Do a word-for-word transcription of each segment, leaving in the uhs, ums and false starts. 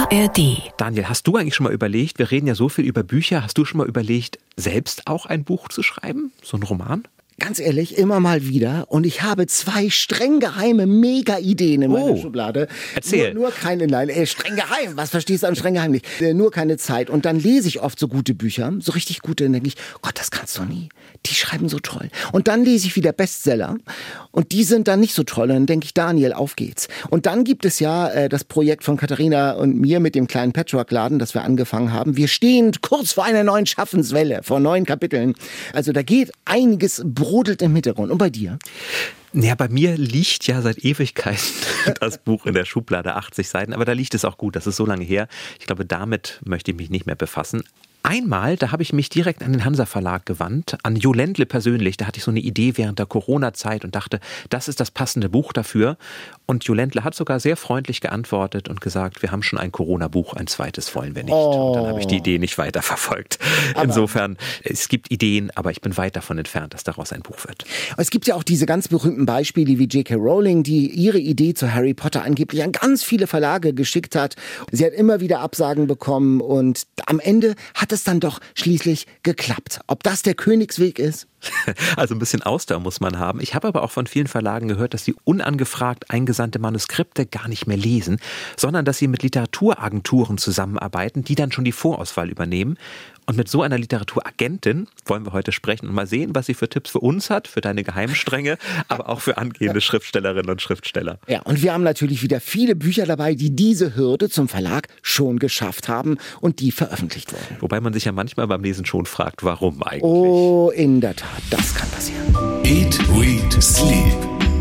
R D. Daniel, hast du eigentlich schon mal überlegt, wir reden ja so viel über Bücher, hast du schon mal überlegt, selbst auch ein Buch zu schreiben? So ein Roman? Ganz ehrlich, immer mal wieder. Und ich habe zwei streng geheime Mega-Ideen in meiner Oh, Schublade. erzähl. Nur, nur keine, nein, äh, streng geheim. Was verstehst du an streng geheim nicht? Äh, nur keine Zeit. Und dann lese ich oft so gute Bücher, so richtig gute. Und dann denke ich, Gott, das kannst du nie. Die schreiben so toll. Und dann lese ich wieder Bestseller. Und die sind dann nicht so toll. Und dann denke ich, Daniel, auf geht's. Und dann gibt es ja äh, das Projekt von Katharina und mir mit dem kleinen Patchwork-Laden, das wir angefangen haben. Wir stehen kurz vor einer neuen Schaffenswelle, vor neuen Kapiteln. Also da geht einiges brodelt im Hintergrund. Und bei dir? Ja, bei mir liegt ja seit Ewigkeiten das Buch in der Schublade, achtzig Seiten. Aber da liegt es auch gut, das ist so lange her. Ich glaube, damit möchte ich mich nicht mehr befassen. Einmal, da habe ich mich direkt an den Hansa Verlag gewandt, an Jo Ländle persönlich. Da hatte ich so eine Idee während der Corona-Zeit und dachte, das ist das passende Buch dafür. Und Jo Ländle hat sogar sehr freundlich geantwortet und gesagt, wir haben schon ein Corona-Buch, ein zweites wollen wir nicht. Oh. Und dann habe ich die Idee nicht weiterverfolgt. Aber Insofern, es gibt Ideen, aber ich bin weit davon entfernt, dass daraus ein Buch wird. Es gibt ja auch diese ganz berühmten Beispiele wie J K Rowling, die ihre Idee zu Harry Potter angeblich an ganz viele Verlage geschickt hat. Sie hat immer wieder Absagen bekommen und am Ende hat es dann doch schließlich geklappt. Ob das der Königsweg ist? Also ein bisschen Ausdauer muss man haben. Ich habe aber auch von vielen Verlagen gehört, dass sie unangefragt eingesandte Manuskripte gar nicht mehr lesen, sondern dass sie mit Literaturagenturen zusammenarbeiten, die dann schon die Vorauswahl übernehmen. Und mit so einer Literaturagentin wollen wir heute sprechen und mal sehen, was sie für Tipps für uns hat, für deine Geheimstränge, aber auch für angehende Schriftstellerinnen und Schriftsteller. Ja, und wir haben natürlich wieder viele Bücher dabei, die diese Hürde zum Verlag schon geschafft haben und die veröffentlicht wurden. Wobei man sich ja manchmal beim Lesen schon fragt, warum eigentlich? Oh, in der Tat, das kann passieren. Eat, Read, Sleep.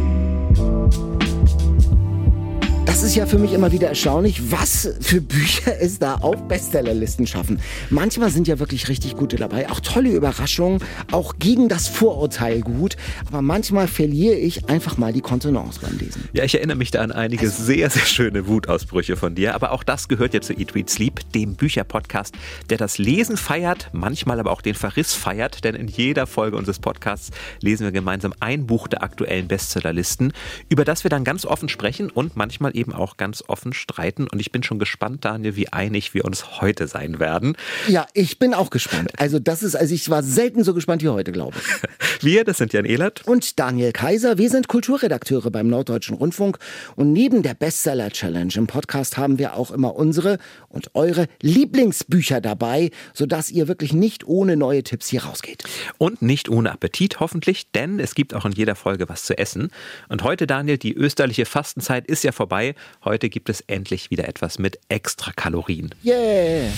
Das ist ja für mich immer wieder erstaunlich, was für Bücher es da auf Bestsellerlisten schaffen. Manchmal sind ja wirklich richtig gute dabei, auch tolle Überraschungen, auch gegen das Vorurteil gut. Aber manchmal verliere ich einfach mal die Kontenance beim Lesen. Ja, ich erinnere mich da an einige also. sehr, sehr schöne Wutausbrüche von dir. Aber auch das gehört ja zu Eat, Read, Sleep, dem Bücherpodcast, der das Lesen feiert, manchmal aber auch den Verriss feiert. Denn in jeder Folge unseres Podcasts lesen wir gemeinsam ein Buch der aktuellen Bestsellerlisten, über das wir dann ganz offen sprechen und manchmal eben auch ganz offen streiten. Und ich bin schon gespannt, Daniel, wie einig wir uns heute sein werden. Ja, ich bin auch gespannt. Also das ist, also ich war selten so gespannt wie heute, glaube ich. Wir, das sind Jan Ehlert und Daniel Kaiser. Wir sind Kulturredakteure beim Norddeutschen Rundfunk. Und neben der Bestseller-Challenge im Podcast haben wir auch immer unsere und eure Lieblingsbücher dabei, sodass ihr wirklich nicht ohne neue Tipps hier rausgeht. Und nicht ohne Appetit hoffentlich, denn es gibt auch in jeder Folge was zu essen. Und heute, Daniel, die österliche Fastenzeit ist ja vorbei. Heute gibt es endlich wieder etwas mit extra Kalorien. Yeah!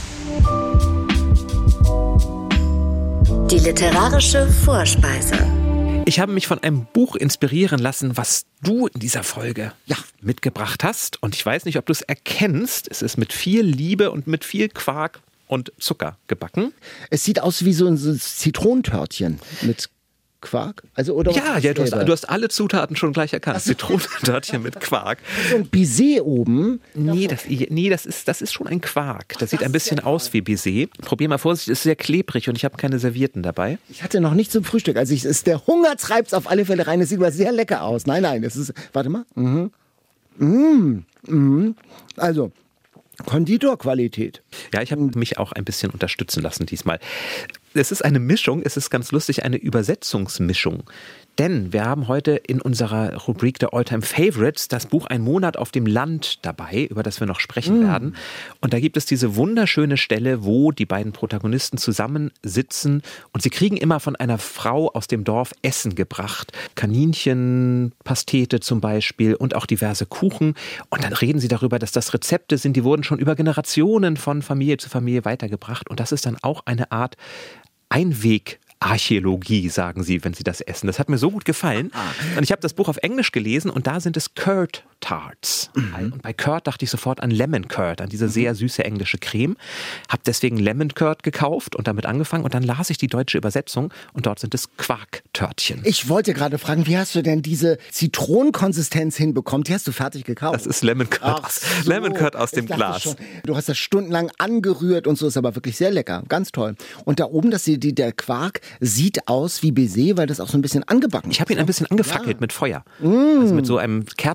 Die literarische Vorspeise. Ich habe mich von einem Buch inspirieren lassen, was du in dieser Folge ja. mitgebracht hast. Und ich weiß nicht, ob du es erkennst. Es ist mit viel Liebe und mit viel Quark und Zucker gebacken. Es sieht aus wie so ein Zitronentörtchen mit Quark? Also, oder ja, ja du, hast, du hast alle Zutaten schon gleich erkannt. Zitronentörtchen mit Quark. So ein Baiser oben. Nee, das, nee das, ist, das ist schon ein Quark. Das Ach, sieht das ein bisschen aus wie Baiser. Probier mal Vorsicht, es ist sehr klebrig und ich habe keine Servietten dabei. Ich hatte noch nicht zum Frühstück. Also ich, ist, der Hunger treibt es auf alle Fälle rein. Es sieht aber sehr lecker aus. Nein, nein, es ist, warte mal. Mhm. Mhm. Mhm. Also, Konditorqualität. Ja, ich habe mich auch ein bisschen unterstützen lassen diesmal. Es ist eine Mischung, es ist ganz lustig, eine Übersetzungsmischung. Denn wir haben heute in unserer Rubrik der Alltime Favorites das Buch Ein Monat auf dem Land dabei, über das wir noch sprechen mm. werden. Und da gibt es diese wunderschöne Stelle, wo die beiden Protagonisten zusammensitzen und sie kriegen immer von einer Frau aus dem Dorf Essen gebracht. Kaninchenpastete zum Beispiel und auch diverse Kuchen. Und dann reden sie darüber, dass das Rezepte sind, die wurden schon über Generationen von Familie zu Familie weitergebracht. Und das ist dann auch eine Art Einweg Archäologie, sagen sie, wenn sie das essen. Das hat mir so gut gefallen. Und ich habe das Buch auf Englisch gelesen und da sind es Curd Tarts. Mhm. Und bei Curd dachte ich sofort an Lemon Curd, an diese sehr süße englische Creme. Habe deswegen Lemon Curd gekauft und damit angefangen und dann las ich die deutsche Übersetzung und dort sind es Quarktörtchen. Ich wollte gerade fragen, wie hast du denn diese Zitronenkonsistenz hinbekommen? Die hast du fertig gekauft. Das ist Lemon Curd, Ach so. Lemon Curd aus dem Glas. Schon. Du hast das stundenlang angerührt und so, ist aber wirklich sehr lecker. Ganz toll. Und da oben, das, die, der Quark sieht aus wie Baiser, weil das auch so ein bisschen angebacken ist. Ich habe ihn ein bisschen angefackelt ja. mit Feuer. Mm. Also mit so einem Kerzenanzünder.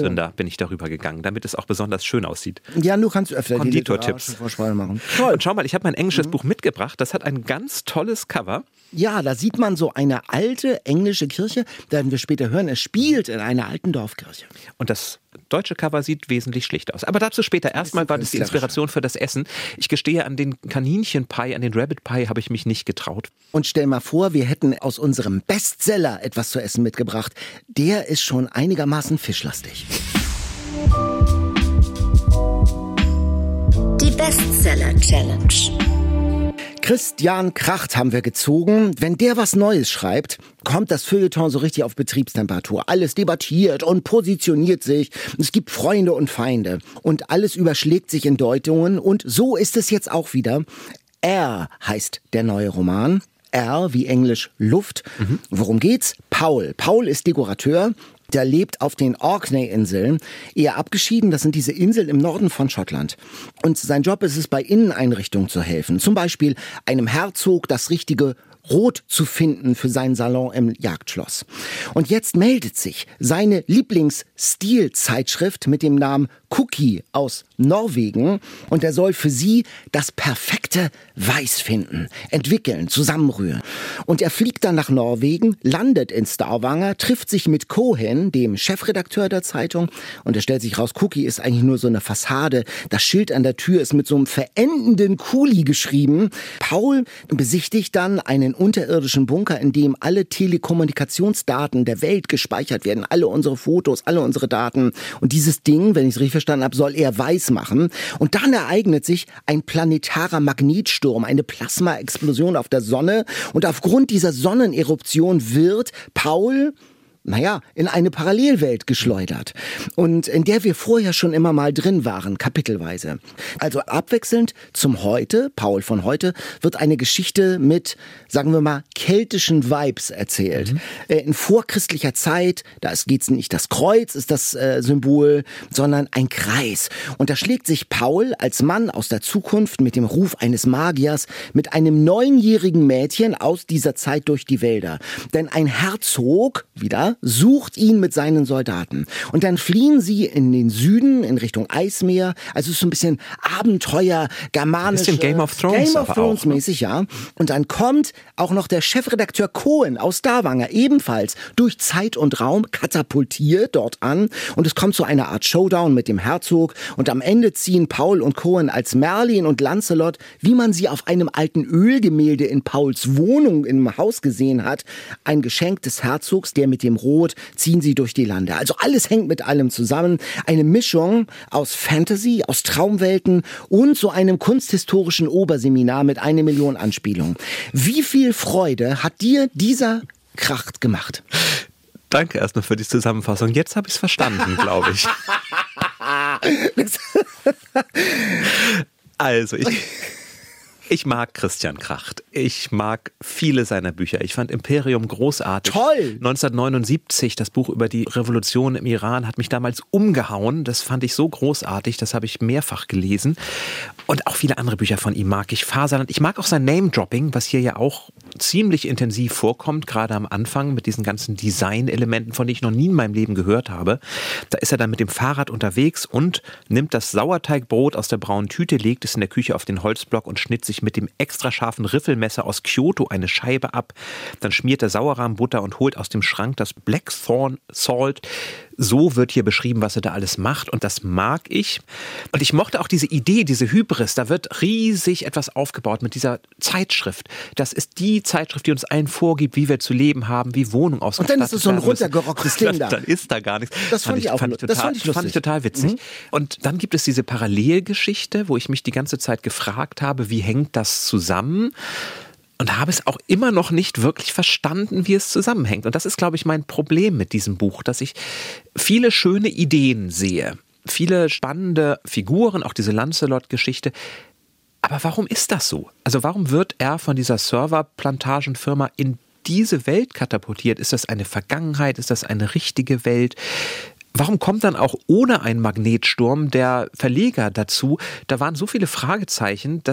Zylinder bin ich darüber gegangen, damit es auch besonders schön aussieht. Ja, du kannst öfter Konditortipps. die Vorspeise machen. Toll. Und schau mal, ich habe mein englisches mhm. Buch mitgebracht. Das hat ein ganz tolles Cover. Ja, da sieht man so eine alte englische Kirche. Werden wir später hören, es spielt in einer alten Dorfkirche. Und das deutsche Cover sieht wesentlich schlichter aus. Aber dazu später. Erstmal war das die Inspiration für das Essen. Ich gestehe, an den Kaninchenpie, an den Rabbit Pie habe ich mich nicht getraut. Und stell mal vor, wir hätten aus unserem Bestseller etwas zu essen mitgebracht. Der ist schon einigermaßen fischlastig. Die Bestseller-Challenge. Christian Kracht haben wir gezogen. Wenn der was Neues schreibt, kommt das Feuilleton so richtig auf Betriebstemperatur. Alles debattiert und positioniert sich. Es gibt Freunde und Feinde. Und alles überschlägt sich in Deutungen. Und so ist es jetzt auch wieder. R heißt der neue Roman. R wie Englisch Luft. Mhm. Worum geht's? Paul. Paul ist Dekorateur. Der lebt auf den Orkney-Inseln, eher abgeschieden, das sind diese Inseln im Norden von Schottland. Und sein Job ist es, bei Inneneinrichtungen zu helfen. Zum Beispiel einem Herzog das richtige Rot zu finden für seinen Salon im Jagdschloss. Und jetzt meldet sich seine Lieblingsstilzeitschrift mit dem Namen Cookie aus Norwegen und er soll für sie das perfekte Weiß finden, entwickeln, zusammenrühren. Und er fliegt dann nach Norwegen, landet in Stavanger, trifft sich mit Cohen, dem Chefredakteur der Zeitung, und es stellt sich raus, Cookie ist eigentlich nur so eine Fassade. Das Schild an der Tür ist mit so einem verendenden Kuli geschrieben. Paul besichtigt dann einen unterirdischen Bunker, in dem alle Telekommunikationsdaten der Welt gespeichert werden, alle unsere Fotos, alle unsere Daten. Und dieses Ding, wenn ich es richtig verstanden habe, soll er weiß machen. Und dann ereignet sich ein planetarer Magnetsturm, eine Plasmaexplosion auf der Sonne. Und aufgrund dieser Sonneneruption wird Paul, naja, in eine Parallelwelt geschleudert. Und in der wir vorher schon immer mal drin waren, kapitelweise. Also abwechselnd zum Heute, Paul von heute, wird eine Geschichte mit, sagen wir mal, keltischen Vibes erzählt. Mhm. In vorchristlicher Zeit, da geht's nicht das Kreuz, ist das äh, Symbol, sondern ein Kreis. Und da schlägt sich Paul als Mann aus der Zukunft mit dem Ruf eines Magiers mit einem neunjährigen Mädchen aus dieser Zeit durch die Wälder. Denn ein Herzog, wieder, sucht ihn mit seinen Soldaten. Und dann fliehen sie in den Süden, in Richtung Eismeer. Also es ist so ein bisschen Abenteuer, germanisch. Ein bisschen Game of Thrones. Game of Thrones mäßig, ja. Und dann kommt auch noch der Chefredakteur Cohen aus Stavanger, ebenfalls durch Zeit und Raum katapultiert dort an. Und es kommt zu einer Art Showdown mit dem Herzog. Und am Ende ziehen Paul und Cohen als Merlin und Lancelot, wie man sie auf einem alten Ölgemälde in Pauls Wohnung im Haus gesehen hat, ein Geschenk des Herzogs, der mit dem Rot, ziehen sie durch die Lande. Also alles hängt mit allem zusammen. Eine Mischung aus Fantasy, aus Traumwelten und so einem kunsthistorischen Oberseminar mit einer Million Anspielungen. Wie viel Freude hat dir dieser Kracht gemacht? Danke erstmal für die Zusammenfassung. Jetzt habe ich es verstanden, glaube ich. Also, ich... Ich mag Christian Kracht. Ich mag viele seiner Bücher. Ich fand Imperium großartig. Toll! neunzehnhundertneunundsiebzig, das Buch über die Revolution im Iran, hat mich damals umgehauen. Das fand ich so großartig. Das habe ich mehrfach gelesen. Und auch viele andere Bücher von ihm mag ich. Faserland. Ich mag auch sein Name-Dropping, was hier ja auch ziemlich intensiv vorkommt, gerade am Anfang mit diesen ganzen Design-Elementen, von denen ich noch nie in meinem Leben gehört habe. Da ist er dann mit dem Fahrrad unterwegs und nimmt das Sauerteigbrot aus der braunen Tüte, legt es in der Küche auf den Holzblock und schnitt sich mit dem extra scharfen Riffelmesser aus Kyoto eine Scheibe ab. Dann schmiert er Sauerrahmbutter und holt aus dem Schrank das Blackthorn Salt. So wird hier beschrieben, was er da alles macht, und das mag ich. Und ich mochte auch diese Idee, diese Hybris. Da wird riesig etwas aufgebaut mit dieser Zeitschrift. Das ist die Zeitschrift, die uns allen vorgibt, wie wir zu leben haben, wie Wohnung ausgestattet Und dann ist es so ein runtergerocktes Ding da. Dann ist da gar nichts. Das fand, fand ich auch fand ich total, das fand ich fand ich total witzig. Mhm. Und dann gibt es diese Parallelgeschichte, wo ich mich die ganze Zeit gefragt habe, wie hängt das zusammen? Und habe es auch immer noch nicht wirklich verstanden, wie es zusammenhängt. Und das ist, glaube ich, mein Problem mit diesem Buch, dass ich viele schöne Ideen sehe, viele spannende Figuren, auch diese Lancelot-Geschichte. Aber warum ist das so? Also warum wird er von dieser Serverplantagenfirma in diese Welt katapultiert? Ist das eine Vergangenheit? Ist das eine richtige Welt? Warum kommt dann auch ohne einen Magnetsturm der Verleger dazu? Da waren so viele Fragezeichen, dass ich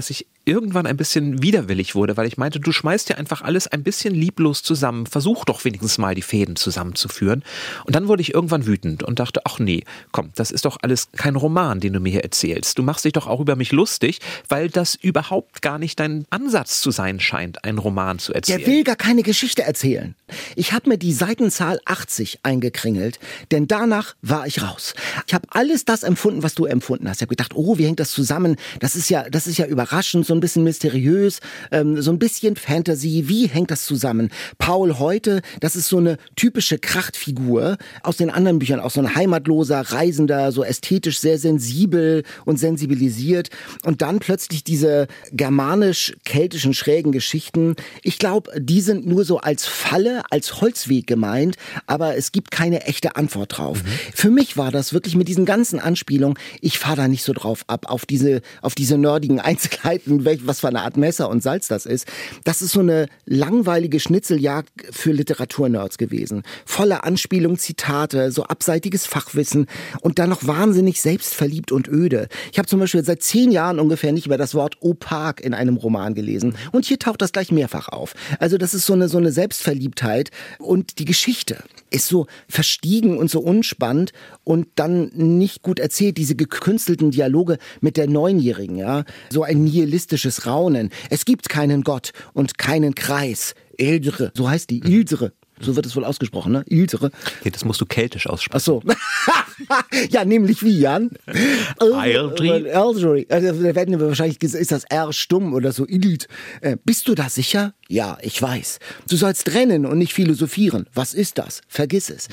irgendwann ein bisschen widerwillig wurde, weil ich meinte, du schmeißt ja einfach alles ein bisschen lieblos zusammen, versuch doch wenigstens mal die Fäden zusammenzuführen. Und dann wurde ich irgendwann wütend und dachte, ach nee, komm, das ist doch alles kein Roman, den du mir hier erzählst. Du machst dich doch auch über mich lustig, weil das überhaupt gar nicht dein Ansatz zu sein scheint, einen Roman zu erzählen. Der will gar keine Geschichte erzählen. Ich habe mir die Seitenzahl achtzig eingekringelt, denn danach war ich raus. Ich habe alles das empfunden, was du empfunden hast. Ich habe gedacht, oh, wie hängt das zusammen? Das ist ja, das ist ja überraschend, so ein bisschen mysteriös, ähm, so ein bisschen Fantasy. Wie hängt das zusammen? Paul heute, das ist so eine typische Krachtfigur aus den anderen Büchern, auch so ein heimatloser Reisender, so ästhetisch sehr sensibel und sensibilisiert. Und dann plötzlich diese germanisch-keltischen schrägen Geschichten. Ich glaube, die sind nur so als Falle, als Holzweg gemeint, aber es gibt keine echte Antwort drauf. Mhm. Für mich war das wirklich mit diesen ganzen Anspielungen, ich fahre da nicht so drauf ab, auf diese, auf diese nerdigen Einzelheiten, was für eine Art Messer und Salz das ist. Das ist so eine langweilige Schnitzeljagd für Literaturnerds gewesen. Voller Anspielung, Zitate, so abseitiges Fachwissen und dann noch wahnsinnig selbstverliebt und öde. Ich habe zum Beispiel seit zehn Jahren ungefähr nicht mehr das Wort opak in einem Roman gelesen. Und hier taucht das gleich mehrfach auf. Also das ist so eine, so eine Selbstverliebtheit. Und die Geschichte ist so verstiegen und so unspannend und dann nicht gut erzählt. Diese gekünstelten Dialoge mit der Neunjährigen, ja. So ein nihilistisches Raunen. Es gibt keinen Gott und keinen Kreis. Ildre, so heißt die, Ildre. So wird es wohl ausgesprochen, ne? Ildre. Okay, das musst du keltisch aussprechen. Ach so. Ja, nämlich wie, Jan? Ildre. Ildre. Also, da werden wir wahrscheinlich, ist das R stumm oder so, Ild. Äh, bist du da sicher? Ja, ich weiß. Du sollst rennen und nicht philosophieren. Was ist das? Vergiss es.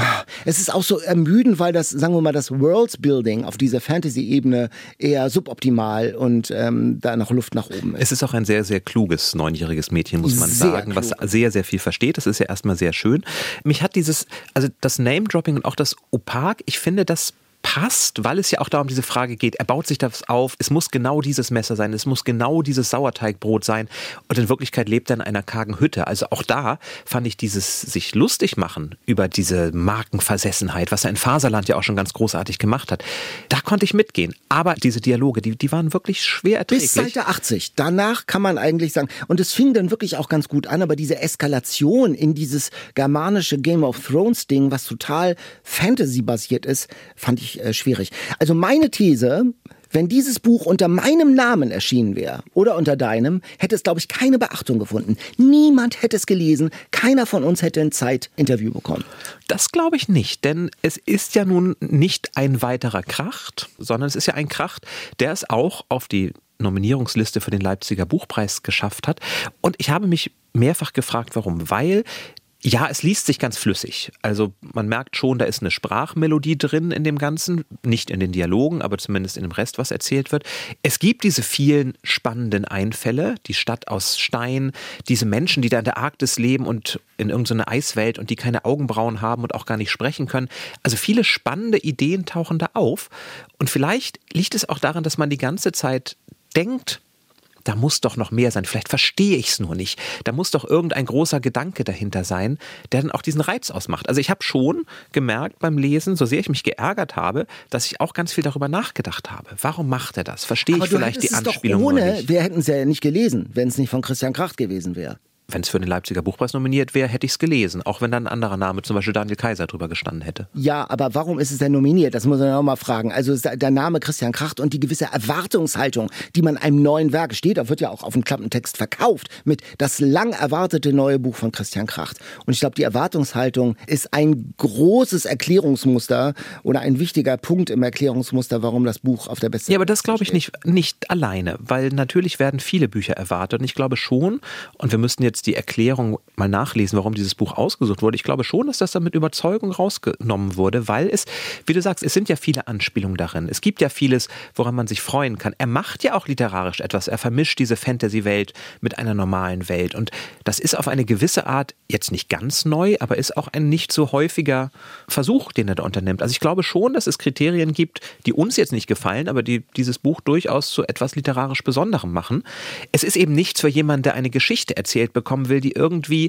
Es ist auch so ermüdend, weil das, sagen wir mal, das Worldbuilding auf dieser Fantasy-Ebene eher suboptimal und ähm, da noch Luft nach oben ist. Es ist auch ein sehr, sehr kluges neunjähriges Mädchen, muss man Sehr sagen, klug. was sehr, sehr viel versteht. Das ist ja erstmal sehr schön. Mich hat dieses, also das Name-Dropping und auch das Opak, ich finde, das passt, weil es ja auch darum diese Frage geht, er baut sich das auf, es muss genau dieses Messer sein, es muss genau dieses Sauerteigbrot sein und in Wirklichkeit lebt er in einer kargen Hütte. Also auch da fand ich dieses sich lustig machen über diese Markenversessenheit, was er in Faserland ja auch schon ganz großartig gemacht hat, da konnte ich mitgehen. Aber diese Dialoge, die, die waren wirklich schwer erträglich. Bis Seite achtzig. Danach kann man eigentlich sagen, und es fing dann wirklich auch ganz gut an, aber diese Eskalation in dieses germanische Game of Thrones Ding, was total Fantasy-basiert ist, fand ich äh, schwierig. Also meine These, wenn dieses Buch unter meinem Namen erschienen wäre oder unter deinem, hätte es, glaube ich, keine Beachtung gefunden. Niemand hätte es gelesen. Keiner von uns hätte ein Zeit-Interview bekommen. Das glaube ich nicht, denn es ist ja nun nicht ein weiterer Kracht, sondern es ist ja ein Kracht, der es auch auf die Nominierungsliste für den Leipziger Buchpreis geschafft hat. Und ich habe mich mehrfach gefragt, warum. Weil ja, es liest sich ganz flüssig. Also man merkt schon, da ist eine Sprachmelodie drin in dem Ganzen. Nicht in den Dialogen, aber zumindest in dem Rest, was erzählt wird. Es gibt diese vielen spannenden Einfälle. Die Stadt aus Stein, diese Menschen, die da in der Arktis leben und in irgendeiner Eiswelt und die keine Augenbrauen haben und auch gar nicht sprechen können. Also viele spannende Ideen tauchen da auf. Und vielleicht liegt es auch daran, dass man die ganze Zeit denkt, da muss doch noch mehr sein. Vielleicht verstehe ich es nur nicht. Da muss doch irgendein großer Gedanke dahinter sein, der dann auch diesen Reiz ausmacht. Also ich habe schon gemerkt beim Lesen, so sehr ich mich geärgert habe, dass ich auch ganz viel darüber nachgedacht habe. Warum macht er das? Verstehe ich vielleicht die Anspielung ohne, nur nicht? Wir hätten es ja nicht gelesen, wenn es nicht von Christian Kracht gewesen wäre. Wenn es für den Leipziger Buchpreis nominiert wäre, hätte ich es gelesen. Auch wenn da ein anderer Name, zum Beispiel Daniel Kaiser, drüber gestanden hätte. Ja, aber warum ist es denn nominiert? Das muss man ja auch mal fragen. Also der Name Christian Kracht und die gewisse Erwartungshaltung, die man einem neuen Werk steht, da wird ja auch auf dem Klappentext verkauft, mit das lang erwartete neue Buch von Christian Kracht. Und ich glaube, die Erwartungshaltung ist ein großes Erklärungsmuster oder ein wichtiger Punkt im Erklärungsmuster, warum das Buch auf der Bestsellerliste steht. Ja, aber das glaube ich nicht, nicht alleine, weil natürlich werden viele Bücher erwartet. Und ich glaube schon, und wir müssten jetzt die Erklärung mal nachlesen, warum dieses Buch ausgesucht wurde. Ich glaube schon, dass das dann mit Überzeugung rausgenommen wurde, weil es, wie du sagst, es sind ja viele Anspielungen darin. Es gibt ja vieles, woran man sich freuen kann. Er macht ja auch literarisch etwas. Er vermischt diese Fantasy-Welt mit einer normalen Welt. Und das ist auf eine gewisse Art jetzt nicht ganz neu, aber ist auch ein nicht so häufiger Versuch, den er da unternimmt. Also ich glaube schon, dass es Kriterien gibt, die uns jetzt nicht gefallen, aber die dieses Buch durchaus zu etwas literarisch Besonderem machen. Es ist eben nichts für jemanden, der eine Geschichte erzählt bekommen will, die irgendwie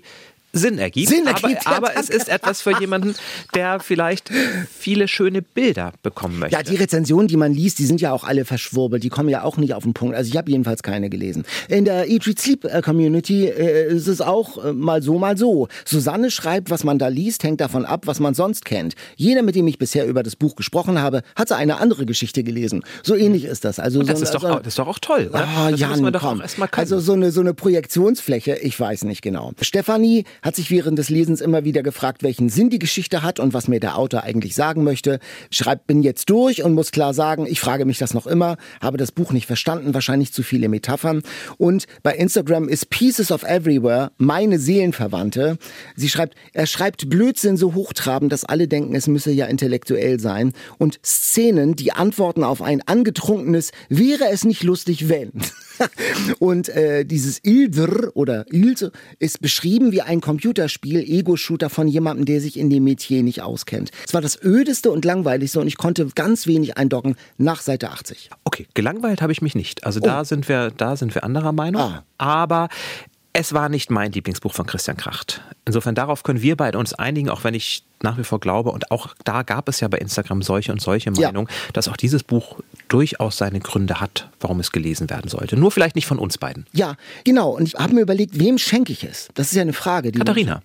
Sinn ergibt, Sinn ergibt, aber, ja, aber es ist etwas für jemanden, der vielleicht viele schöne Bilder bekommen möchte. Ja, die Rezensionen, die man liest, die sind ja auch alle verschwurbelt, die kommen ja auch nicht auf den Punkt. Also ich habe jedenfalls keine gelesen. In der Eat, Read, Sleep Community äh, ist es auch äh, mal so, mal so. Susanne schreibt, was man da liest, hängt davon ab, was man sonst kennt. Jeder, mit dem ich bisher über das Buch gesprochen habe, hat eine andere Geschichte gelesen. So ähnlich ist das. Also Und das, so, ist doch, also, auch, das ist doch auch toll, oder? Ah, das Jan, muss man doch komm. auch erstmal können. Also so eine, so eine Projektionsfläche, ich weiß nicht genau. Stefanie hat sich während des Lesens immer wieder gefragt, welchen Sinn die Geschichte hat und was mir der Autor eigentlich sagen möchte. Schreibt, bin jetzt durch und muss klar sagen, ich frage mich das noch immer, habe das Buch nicht verstanden, wahrscheinlich zu viele Metaphern. Und bei Instagram ist Pieces of Everywhere meine Seelenverwandte. Sie schreibt, er schreibt Blödsinn so hochtrabend, dass alle denken, es müsse ja intellektuell sein. Und Szenen, die antworten auf ein angetrunkenes, wäre es nicht lustig, wenn. Und äh, dieses Ildr oder Ild ist beschrieben wie ein Computerspiel, Ego-Shooter von jemandem, der sich in dem Metier nicht auskennt. Es war das ödeste und langweiligste und ich konnte ganz wenig eindocken nach Seite achtzig. Okay, gelangweilt habe ich mich nicht. Also Oh. da sind wir, da sind wir anderer Meinung. Ah. Aber es war nicht mein Lieblingsbuch von Christian Kracht. Insofern darauf können wir beide uns einigen, auch wenn ich nach wie vor glaube, und auch da gab es ja bei Instagram solche und solche Ja. Meinungen, dass auch dieses Buch durchaus seine Gründe hat, warum es gelesen werden sollte. Nur vielleicht nicht von uns beiden. Ja, genau. Und ich habe mir überlegt, wem schenke ich es? Das ist ja eine Frage. Die Katharina.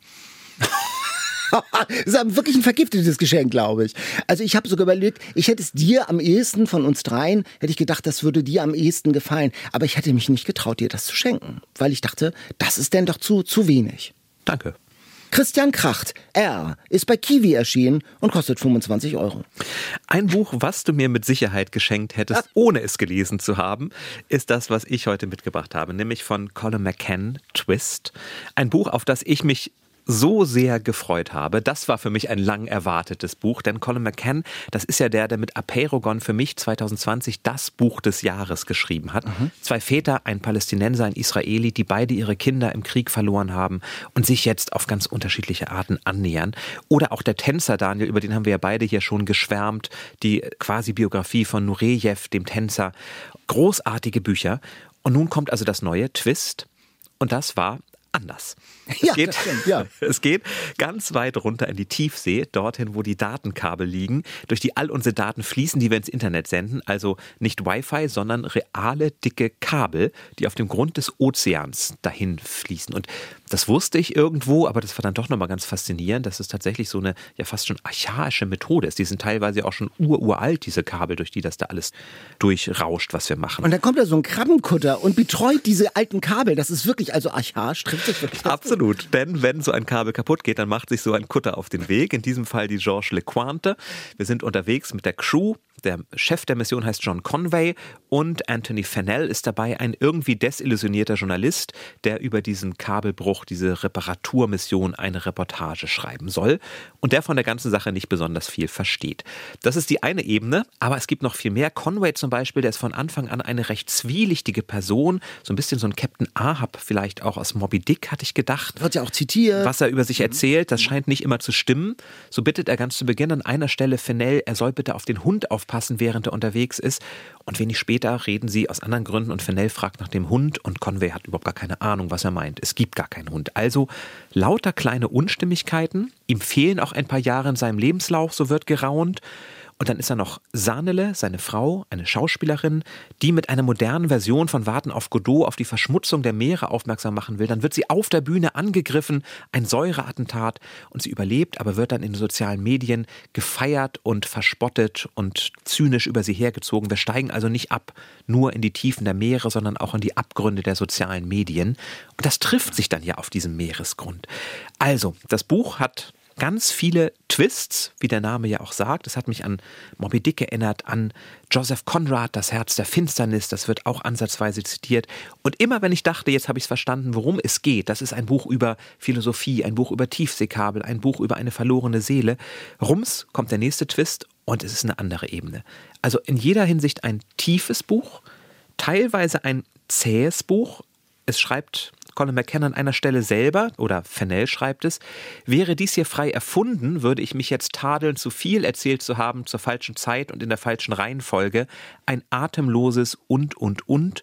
Das ist wirklich ein vergiftetes Geschenk, glaube ich. Also ich habe sogar überlegt, ich hätte es dir am ehesten von uns dreien, hätte ich gedacht, das würde dir am ehesten gefallen. Aber ich hätte mich nicht getraut, dir das zu schenken. Weil ich dachte, das ist denn doch zu, zu wenig. Danke. Christian Kracht, R, ist bei Kiwi erschienen und kostet fünfundzwanzig Euro. Ein Buch, was du mir mit Sicherheit geschenkt hättest, ohne es gelesen zu haben, ist das, was ich heute mitgebracht habe, nämlich von Colin McCann, Twist. Ein Buch, auf das ich mich so sehr gefreut habe. Das war für mich ein lang erwartetes Buch, denn Colin McCann, das ist ja der, der mit Apeirogon für mich zwanzig zwanzig das Buch des Jahres geschrieben hat. Mhm. Zwei Väter, ein Palästinenser, ein Israeli, die beide ihre Kinder im Krieg verloren haben und sich jetzt auf ganz unterschiedliche Arten annähern. Oder auch der Tänzer Daniel, über den haben wir ja beide hier schon geschwärmt, die quasi Biografie von Nureyev, dem Tänzer. Großartige Bücher. Und nun kommt also das neue, Twist. Und das war anders. Es, Ja, geht, das stimmt, ja. es geht ganz weit runter in die Tiefsee, dorthin, wo die Datenkabel liegen, durch die all unsere Daten fließen, die wir ins Internet senden. Also nicht Wi-Fi, sondern reale, dicke Kabel, die auf dem Grund des Ozeans dahin fließen. Und das wusste ich irgendwo, aber das war dann doch nochmal ganz faszinierend, dass es tatsächlich so eine ja fast schon archaische Methode ist. Die sind teilweise auch schon ururalt, diese Kabel, durch die das da alles durchrauscht, was wir machen. Und dann kommt da so ein Krabbenkutter und betreut diese alten Kabel. Das ist wirklich, also archaisch, trifft das wirklich. Absolut, denn wenn so ein Kabel kaputt geht, dann macht sich so ein Kutter auf den Weg. In diesem Fall die Georges Lecointe. Wir sind unterwegs mit der Crew. Der Chef der Mission heißt John Conway und Anthony Fennell ist dabei, ein irgendwie desillusionierter Journalist, der über diesen Kabelbruch, diese Reparaturmission eine Reportage schreiben soll und der von der ganzen Sache nicht besonders viel versteht. Das ist die eine Ebene, aber es gibt noch viel mehr. Conway zum Beispiel, der ist von Anfang an eine recht zwielichtige Person, so ein bisschen so ein Captain Ahab, vielleicht auch aus Moby Dick, hatte ich gedacht. Wird ja auch zitiert. Was er über sich erzählt, das scheint nicht immer zu stimmen. So bittet er ganz zu Beginn an einer Stelle Fennell, er soll bitte auf den Hund aufpassen, während er unterwegs ist. Und wenig später reden sie aus anderen Gründen und Fennell fragt nach dem Hund und Conway hat überhaupt gar keine Ahnung, was er meint. Es gibt gar keinen Hund. Also lauter kleine Unstimmigkeiten. Ihm fehlen auch ein paar Jahre in seinem Lebenslauf, so wird geraunt. Und dann ist da noch Sanele, seine Frau, eine Schauspielerin, die mit einer modernen Version von Warten auf Godot auf die Verschmutzung der Meere aufmerksam machen will. Dann wird sie auf der Bühne angegriffen, ein Säureattentat, und sie überlebt, aber wird dann in den sozialen Medien gefeiert und verspottet und zynisch über sie hergezogen. Wir steigen also nicht ab, nur in die Tiefen der Meere, sondern auch in die Abgründe der sozialen Medien. Und das trifft sich dann ja auf diesem Meeresgrund. Also, das Buch hat ganz viele Twists, wie der Name ja auch sagt. Es hat mich an Moby Dick erinnert, an Joseph Conrad, das Herz der Finsternis, das wird auch ansatzweise zitiert. Und immer wenn ich dachte, jetzt habe ich es verstanden, worum es geht, das ist ein Buch über Philosophie, ein Buch über Tiefseekabel, ein Buch über eine verlorene Seele, rums kommt der nächste Twist und es ist eine andere Ebene. Also in jeder Hinsicht ein tiefes Buch, teilweise ein zähes Buch. Es schreibt Colin McCann an einer Stelle selber, oder Fennell schreibt es, wäre dies hier frei erfunden, würde ich mich jetzt tadeln, zu viel erzählt zu haben, zur falschen Zeit und in der falschen Reihenfolge. Ein atemloses und, und, und,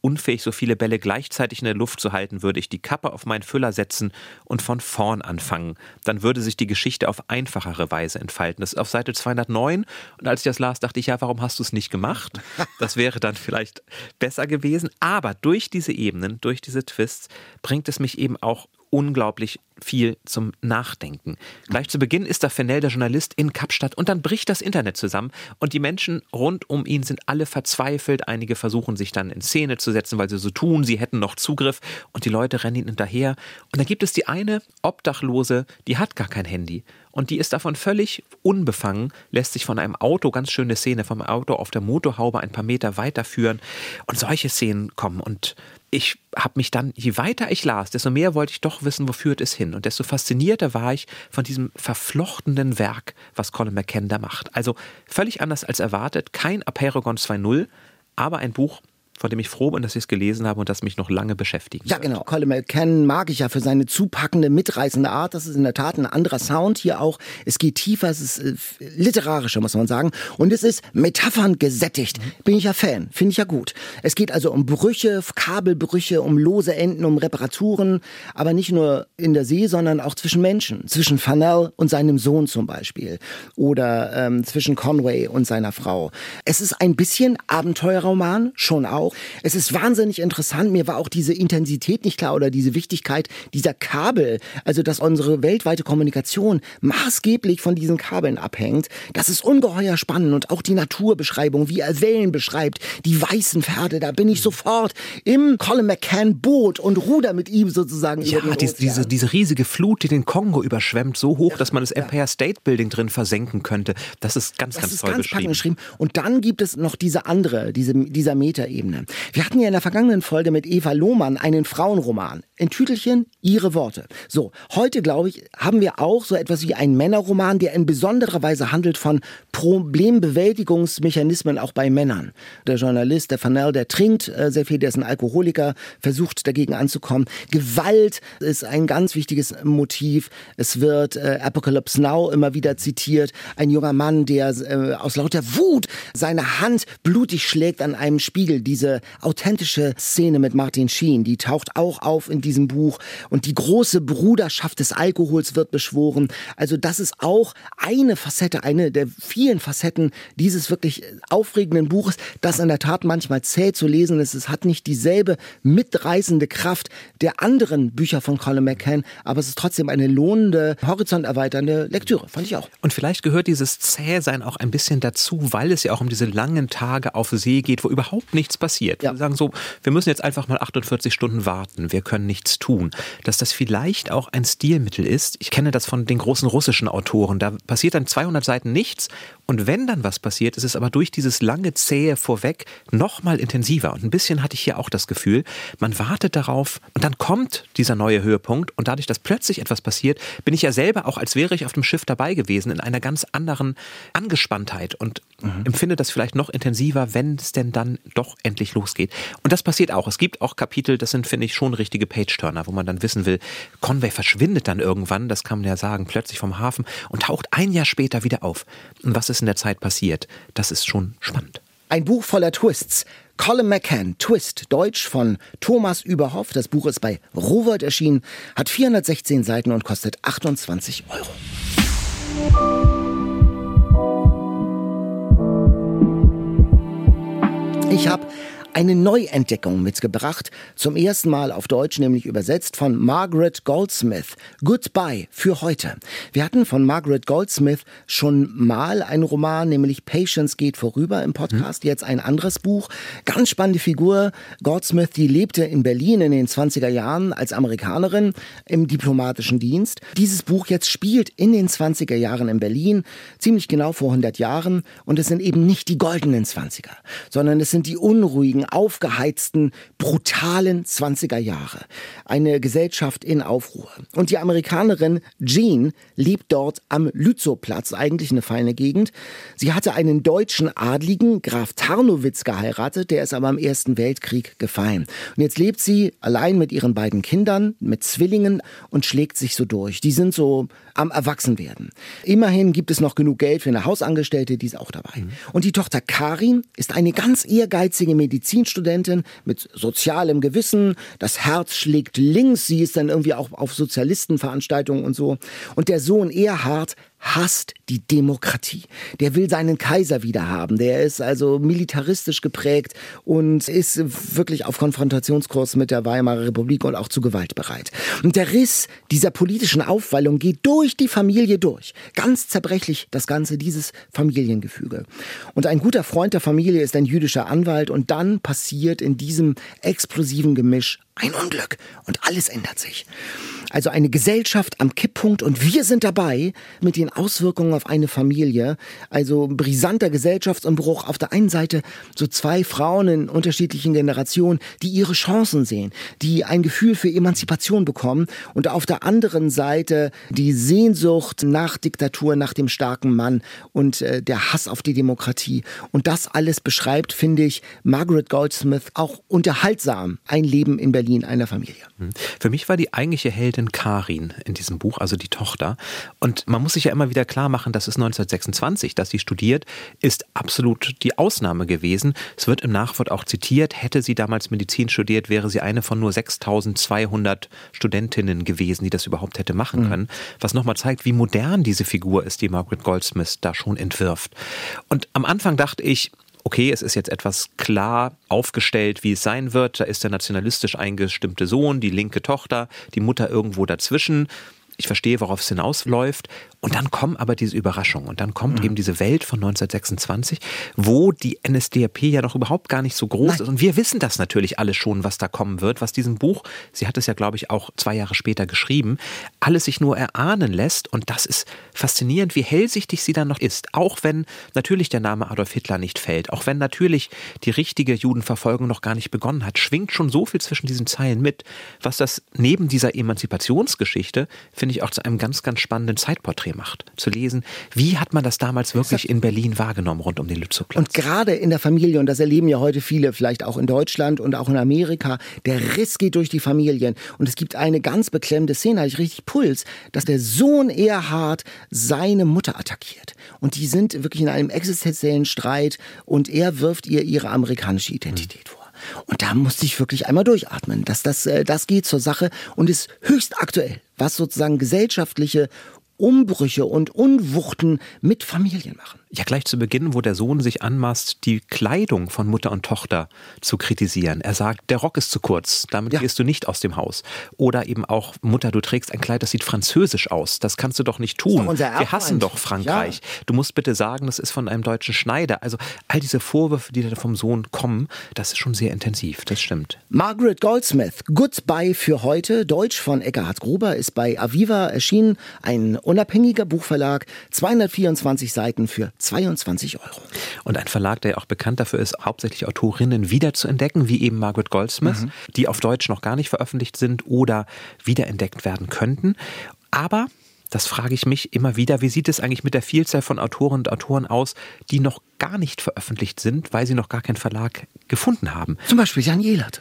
unfähig, so viele Bälle gleichzeitig in der Luft zu halten, würde ich die Kappe auf meinen Füller setzen und von vorn anfangen. Dann würde sich die Geschichte auf einfachere Weise entfalten. Das ist auf Seite zweihundertneun. Und als ich das las, dachte ich, ja, warum hast du es nicht gemacht? Das wäre dann vielleicht besser gewesen. Aber durch diese Ebenen, durch diese Twists, bringt es mich eben auch unglaublich viel zum Nachdenken. Gleich zu Beginn ist da Fennell, der Journalist, in Kapstadt und dann bricht das Internet zusammen und die Menschen rund um ihn sind alle verzweifelt. Einige versuchen sich dann in Szene zu setzen, weil sie so tun, sie hätten noch Zugriff und die Leute rennen ihnen hinterher. Und dann gibt es die eine Obdachlose, die hat gar kein Handy und die ist davon völlig unbefangen, lässt sich von einem Auto, ganz schöne Szene, vom Auto auf der Motorhaube ein paar Meter weiterführen und solche Szenen kommen und ich habe mich dann, je weiter ich las, desto mehr wollte ich doch wissen, wo führt es hin. Und desto faszinierter war ich von diesem verflochtenen Werk, was Colin McCann da macht. Also völlig anders als erwartet, kein Apeirogon zwei Punkt null, aber ein Buch, von dem ich froh bin, dass ich es gelesen habe und das mich noch lange beschäftigen Ja, wird. genau. Colin McCann mag ich ja für seine zupackende, mitreißende Art. Das ist in der Tat ein anderer Sound hier auch. Es geht tiefer, es ist äh, literarischer, muss man sagen. Und es ist Metaphern gesättigt. Bin ich ja Fan, finde ich ja gut. Es geht also um Brüche, Kabelbrüche, um lose Enden, um Reparaturen. Aber nicht nur in der See, sondern auch zwischen Menschen. Zwischen Fennell und seinem Sohn zum Beispiel. Oder ähm, zwischen Conway und seiner Frau. Es ist ein bisschen Abenteuerroman, schon auch. Es ist wahnsinnig interessant. Mir war auch diese Intensität nicht klar oder diese Wichtigkeit dieser Kabel. Also, dass unsere weltweite Kommunikation maßgeblich von diesen Kabeln abhängt. Das ist ungeheuer spannend. Und auch die Naturbeschreibung, wie er Wellen beschreibt. Die weißen Pferde, da bin ich sofort im Colin McCann Boot und ruder mit ihm sozusagen Ja, über den die, Ozean. diese, diese riesige Flut, die den Kongo überschwemmt, so hoch, dass man das Empire State Building drin versenken könnte. Das ist ganz, Das ganz ist toll ganz packend beschrieben. beschrieben. Und dann gibt es noch diese andere, diese, dieser Metaebene. Wir hatten ja in der vergangenen Folge mit Eva Lohmann einen Frauenroman. In Tütelchen ihre Worte. So, heute, glaube ich, haben wir auch so etwas wie einen Männerroman, der in besonderer Weise handelt von Problembewältigungsmechanismen auch bei Männern. Der Journalist, der Fennell, der trinkt äh, sehr viel, der ist ein Alkoholiker, versucht dagegen anzukommen. Gewalt ist ein ganz wichtiges Motiv. Es wird äh, Apocalypse Now immer wieder zitiert. Ein junger Mann, der äh, aus lauter Wut seine Hand blutig schlägt an einem Spiegel. Diese authentische Szene mit Martin Sheen, die taucht auch auf in diesem Buch. Und die große Bruderschaft des Alkohols wird beschworen. Also das ist auch eine Facette, eine der vielen Facetten dieses wirklich aufregenden Buches, das in der Tat manchmal zäh zu lesen ist. Es hat nicht dieselbe mitreißende Kraft der anderen Bücher von Colin McCann, aber es ist trotzdem eine lohnende, horizonterweiternde Lektüre, fand ich auch. Und vielleicht gehört dieses Zähsein auch ein bisschen dazu, weil es ja auch um diese langen Tage auf See geht, wo überhaupt nichts passiert. Ja. Wir sagen so, wir müssen jetzt einfach mal achtundvierzig Stunden warten, wir können nichts tun. Dass das vielleicht auch ein Stilmittel ist. Ich kenne das von den großen russischen Autoren. Da passiert dann zweihundert Seiten nichts und wenn dann was passiert, ist es aber durch dieses lange Zähe vorweg noch mal intensiver. Und ein bisschen hatte ich hier auch das Gefühl, man wartet darauf und dann kommt dieser neue Höhepunkt und dadurch, dass plötzlich etwas passiert, bin ich ja selber auch, als wäre ich auf dem Schiff dabei gewesen, in einer ganz anderen Angespanntheit und mhm. empfinde das vielleicht noch intensiver, wenn es denn dann doch endlich losgeht. Und das passiert auch. Es gibt auch Kapitel, das sind, finde ich, schon richtige Page-Turner, wo man dann wissen will, Conway verschwindet dann irgendwann, das kann man ja sagen, plötzlich vom Hafen und taucht ein Jahr später wieder auf. Und was ist in der Zeit passiert? Das ist schon spannend. Ein Buch voller Twists. Colin McCann, Twist, Deutsch von Thomas Überhoff. Das Buch ist bei Rowohlt erschienen, hat vierhundertsechzehn Seiten und kostet achtundzwanzig Euro. Ich habe eine Neuentdeckung mitgebracht, zum ersten Mal auf Deutsch, nämlich übersetzt von Margaret Goldsmith. Goodbye für heute. Wir hatten von Margaret Goldsmith schon mal einen Roman, nämlich Patience geht vorüber im Podcast, jetzt ein anderes Buch. Ganz spannende Figur. Goldsmith, die lebte in Berlin in den zwanziger Jahren als Amerikanerin im diplomatischen Dienst. Dieses Buch jetzt spielt in den zwanziger Jahren in Berlin, ziemlich genau vor hundert Jahren. Und es sind eben nicht die goldenen Zwanziger, sondern es sind die unruhigen, aufgeheizten, brutalen zwanziger Jahre. Eine Gesellschaft in Aufruhr. Und die Amerikanerin Jean lebt dort am Lützowplatz, eigentlich eine feine Gegend. Sie hatte einen deutschen Adligen, Graf Tarnowitz, geheiratet, der ist aber im Ersten Weltkrieg gefallen. Und jetzt lebt sie allein mit ihren beiden Kindern, mit Zwillingen und schlägt sich so durch. Die sind so am Erwachsenwerden. Immerhin gibt es noch genug Geld für eine Hausangestellte, die ist auch dabei. Mhm. Und die Tochter Karin ist eine ganz ehrgeizige Medizinerin, Medizinstudentin mit sozialem Gewissen. Das Herz schlägt links. Sie ist dann irgendwie auch auf Sozialistenveranstaltungen und so. Und der Sohn Erhard hasst die Demokratie. Der will seinen Kaiser wieder haben. Der ist also militaristisch geprägt und ist wirklich auf Konfrontationskurs mit der Weimarer Republik und auch zu Gewalt bereit. Und der Riss dieser politischen Aufwallung geht durch die Familie durch. Ganz zerbrechlich das Ganze, dieses Familiengefüge. Und ein guter Freund der Familie ist ein jüdischer Anwalt und dann passiert in diesem explosiven Gemisch ein Unglück und alles ändert sich. Also eine Gesellschaft am Kipppunkt und wir sind dabei mit den Auswirkungen auf eine Familie. Also brisanter Gesellschaftsumbruch. Auf der einen Seite so zwei Frauen in unterschiedlichen Generationen, die ihre Chancen sehen, die ein Gefühl für Emanzipation bekommen. Und auf der anderen Seite die Sehnsucht nach Diktatur, nach dem starken Mann und äh, der Hass auf die Demokratie. Und das alles beschreibt, finde ich, Margaret Goldsmith auch unterhaltsam ein Leben in Berlin einer Familie. Für mich war die eigentliche Heldin Karin in diesem Buch, also die Tochter. Und man muss sich ja immer wieder klar machen, dass es neunzehnhundertsechsundzwanzig, dass sie studiert, ist absolut die Ausnahme gewesen. Es wird im Nachwort auch zitiert, hätte sie damals Medizin studiert, wäre sie eine von nur sechstausendzweihundert Studentinnen gewesen, die das überhaupt hätte machen können. Mhm. Was nochmal zeigt, wie modern diese Figur ist, die Margaret Goldsmith da schon entwirft. Und am Anfang dachte ich, okay, es ist jetzt etwas klar aufgestellt, wie es sein wird. Da ist der nationalistisch eingestimmte Sohn, die linke Tochter, die Mutter irgendwo dazwischen. Ich verstehe, worauf es hinausläuft. Und dann kommen aber diese Überraschungen. Und dann kommt mhm. eben diese Welt von neunzehnhundertsechsundzwanzig, wo die N S D A P ja noch überhaupt gar nicht so groß Nein. ist. Und wir wissen das natürlich alles schon, was da kommen wird, was diesem Buch, sie hat es ja, glaube ich, auch zwei Jahre später geschrieben, alles sich nur erahnen lässt. Und das ist faszinierend, wie hellsichtig sie dann noch ist. Auch wenn natürlich der Name Adolf Hitler nicht fällt, auch wenn natürlich die richtige Judenverfolgung noch gar nicht begonnen hat, schwingt schon so viel zwischen diesen Zeilen mit, was das neben dieser Emanzipationsgeschichte, finde ich, auch zu einem ganz, ganz spannenden Zeitporträt macht. Zu lesen, wie hat man das damals wirklich in Berlin wahrgenommen, rund um den Lützowplatz. Und gerade in der Familie, und das erleben ja heute viele, vielleicht auch in Deutschland und auch in Amerika, der Riss geht durch die Familien. Und es gibt eine ganz beklemmende Szene, hatte ich richtig Puls, dass der Sohn Erhard seine Mutter attackiert. Und die sind wirklich in einem existenziellen Streit und er wirft ihr ihre amerikanische Identität vor. Und da musste ich wirklich einmal durchatmen. Das, das, das geht zur Sache und ist höchst aktuell, was sozusagen gesellschaftliche Umbrüche und Unwuchten mit Familien machen. Ja, gleich zu Beginn, wo der Sohn sich anmaßt, die Kleidung von Mutter und Tochter zu kritisieren. Er sagt, der Rock ist zu kurz, damit ja. gehst du nicht aus dem Haus. Oder eben auch, Mutter, du trägst ein Kleid, das sieht französisch aus. Das kannst du doch nicht tun. Doch Wir hassen doch Frankreich. Ja. Du musst bitte sagen, das ist von einem deutschen Schneider. Also all diese Vorwürfe, die da vom Sohn kommen, das ist schon sehr intensiv, das stimmt. Margaret Goldsmith, Goodbye für heute, Deutsch von Eckhard Gruber, ist bei Aviva erschienen. Ein unabhängiger Buchverlag, zweihundertvierundzwanzig Seiten für zweiundzwanzig Euro. Und ein Verlag, der auch bekannt dafür ist, hauptsächlich Autorinnen wiederzuentdecken, wie eben Margaret Goldsmith, mhm. die auf Deutsch noch gar nicht veröffentlicht sind oder wiederentdeckt werden könnten. Aber, das frage ich mich immer wieder, wie sieht es eigentlich mit der Vielzahl von Autoren und Autoren aus, die noch gar nicht veröffentlicht sind, weil sie noch gar keinen Verlag gefunden haben. Zum Beispiel Jan Jehlert.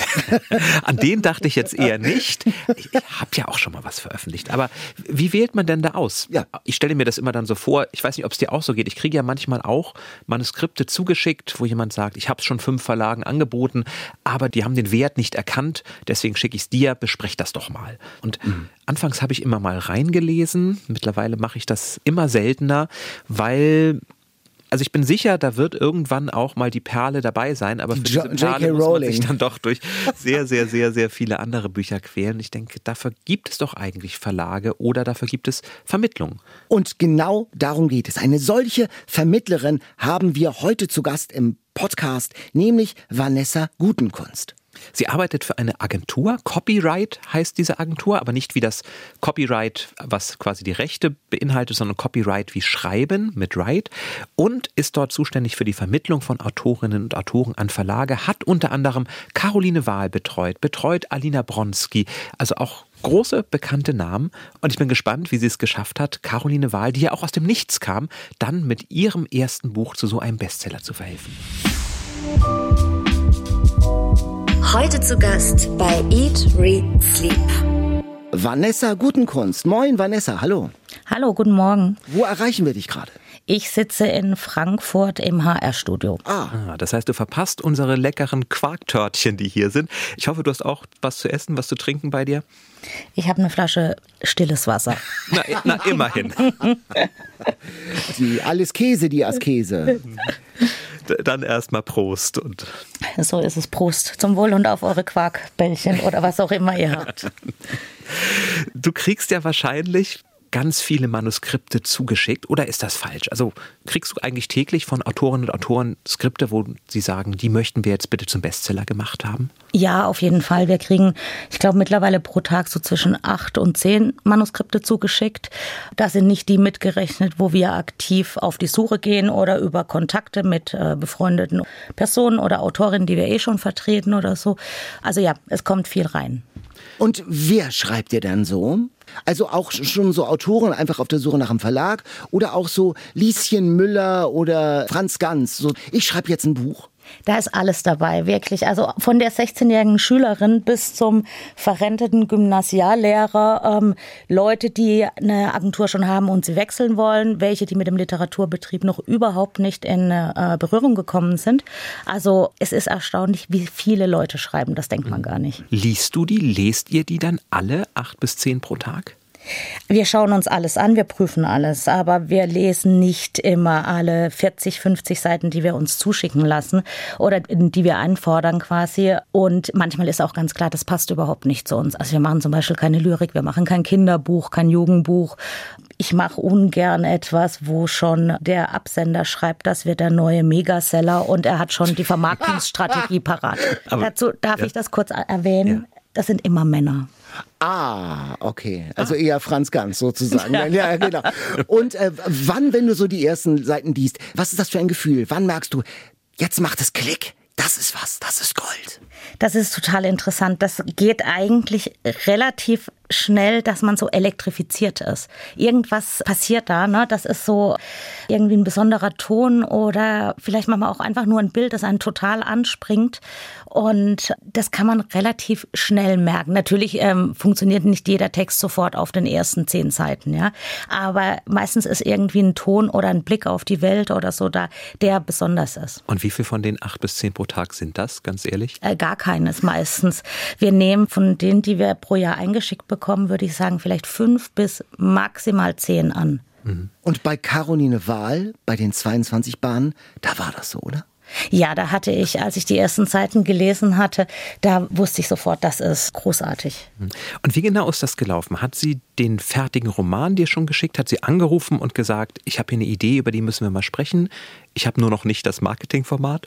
An den dachte ich jetzt eher nicht. Ich habe ja auch schon mal was veröffentlicht. Aber wie wählt man denn da aus? Ja. Ich stelle mir das immer dann so vor, ich weiß nicht, ob es dir auch so geht. Ich kriege ja manchmal auch Manuskripte zugeschickt, wo jemand sagt, ich habe es schon fünf Verlagen angeboten, aber die haben den Wert nicht erkannt, deswegen schicke ich es dir, besprech das doch mal. Und mhm. anfangs habe ich immer mal reingelesen, mittlerweile mache ich das immer seltener, weil... Also ich bin sicher, da wird irgendwann auch mal die Perle dabei sein, aber für diese Perle muss man sich dann doch durch sehr, sehr, sehr, sehr viele andere Bücher quälen. Ich denke, dafür gibt es doch eigentlich Verlage oder dafür gibt es Vermittlungen. Und genau darum geht es. Eine solche Vermittlerin haben wir heute zu Gast im Podcast, nämlich Vanessa Gutenkunst. Sie arbeitet für eine Agentur, Copyright heißt diese Agentur, aber nicht wie das Copyright, was quasi die Rechte beinhaltet, sondern Copyright wie Schreiben mit Write und ist dort zuständig für die Vermittlung von Autorinnen und Autoren an Verlage, hat unter anderem Caroline Wahl betreut, betreut Alina Bronski, also auch große, bekannte Namen und ich bin gespannt, wie sie es geschafft hat, Caroline Wahl, die ja auch aus dem Nichts kam, dann mit ihrem ersten Buch zu so einem Bestseller zu verhelfen. Heute zu Gast bei Eat, Read, Sleep. Vanessa Gutenkunst. Moin Vanessa, hallo. Hallo, guten Morgen. Wo erreichen wir dich gerade? Ich sitze in Frankfurt im H R-Studio. Ah, das heißt, du verpasst unsere leckeren Quarktörtchen, die hier sind. Ich hoffe, du hast auch was zu essen, was zu trinken bei dir. Ich habe eine Flasche stilles Wasser. Na, na immerhin. Die, alles Käse, die Askese. Dann erstmal Prost. Und so ist es, Prost. Zum Wohl und auf eure Quarkbällchen oder was auch immer ihr habt. Du kriegst ja wahrscheinlich ganz viele Manuskripte zugeschickt, oder ist das falsch? Also kriegst du eigentlich täglich von Autorinnen und Autoren Skripte, wo sie sagen, die möchten wir jetzt bitte zum Bestseller gemacht haben? Ja, auf jeden Fall. Wir kriegen, ich glaube, mittlerweile pro Tag so zwischen acht und zehn Manuskripte zugeschickt. Da sind nicht die mitgerechnet, wo wir aktiv auf die Suche gehen oder über Kontakte mit äh, befreundeten Personen oder Autorinnen, die wir eh schon vertreten oder so. Also ja, es kommt viel rein. Und wer schreibt dir dann so? Also auch schon so Autoren einfach auf der Suche nach einem Verlag oder auch so Lieschen Müller oder Franz Ganz. So, ich schreibe jetzt ein Buch. Da ist alles dabei, wirklich. Also von der sechzehnjährigen Schülerin bis zum verrenteten Gymnasiallehrer, ähm, Leute, die eine Agentur schon haben und sie wechseln wollen, welche, die mit dem Literaturbetrieb noch überhaupt nicht in äh, Berührung gekommen sind. Also es ist erstaunlich, wie viele Leute schreiben, das denkt man gar nicht. Liest du die, lest ihr die dann alle, acht bis zehn pro Tag? Wir schauen uns alles an, wir prüfen alles, aber wir lesen nicht immer alle vierzig, fünfzig Seiten, die wir uns zuschicken lassen oder die wir einfordern quasi. Und manchmal ist auch ganz klar, das passt überhaupt nicht zu uns. Also wir machen zum Beispiel keine Lyrik, wir machen kein Kinderbuch, kein Jugendbuch. Ich mache ungern etwas, wo schon der Absender schreibt, das wird der neue Megaseller und er hat schon die Vermarktungsstrategie parat. Aber, Dazu darf ja. ich das kurz erwähnen. Ja. Das sind immer Männer. Ah, okay. Also eher Franz Ganz sozusagen. Ja, ja genau. Und äh, wann, wenn du so die ersten Seiten liest, was ist das für ein Gefühl? Wann merkst du, jetzt macht es Klick? Das ist was, das ist Gold. Das ist total interessant. Das geht eigentlich relativ schnell, dass man so elektrifiziert ist. Irgendwas passiert da, ne? Das ist so irgendwie ein besonderer Ton oder vielleicht manchmal auch einfach nur ein Bild, das einen total anspringt. Und das kann man relativ schnell merken. Natürlich ähm, funktioniert nicht jeder Text sofort auf den ersten zehn Seiten, ja. Aber meistens ist irgendwie ein Ton oder ein Blick auf die Welt oder so da, der besonders ist. Und wie viel von den acht bis zehn pro Tag sind das, ganz ehrlich? Äh, gar keines meistens. Wir nehmen von denen, die wir pro Jahr eingeschickt bekommen, würde ich sagen, vielleicht fünf bis maximal zehn an. Mhm. Und bei Caroline Wahl, bei den zweiundzwanzig Bahnen, da war das so, oder? Ja, da hatte ich, als ich die ersten Seiten gelesen hatte, da wusste ich sofort, das ist großartig. Und wie genau ist das gelaufen? Hat sie den fertigen Roman dir schon geschickt? Hat sie angerufen und gesagt, ich habe hier eine Idee, über die müssen wir mal sprechen? Ich habe nur noch nicht das Marketingformat?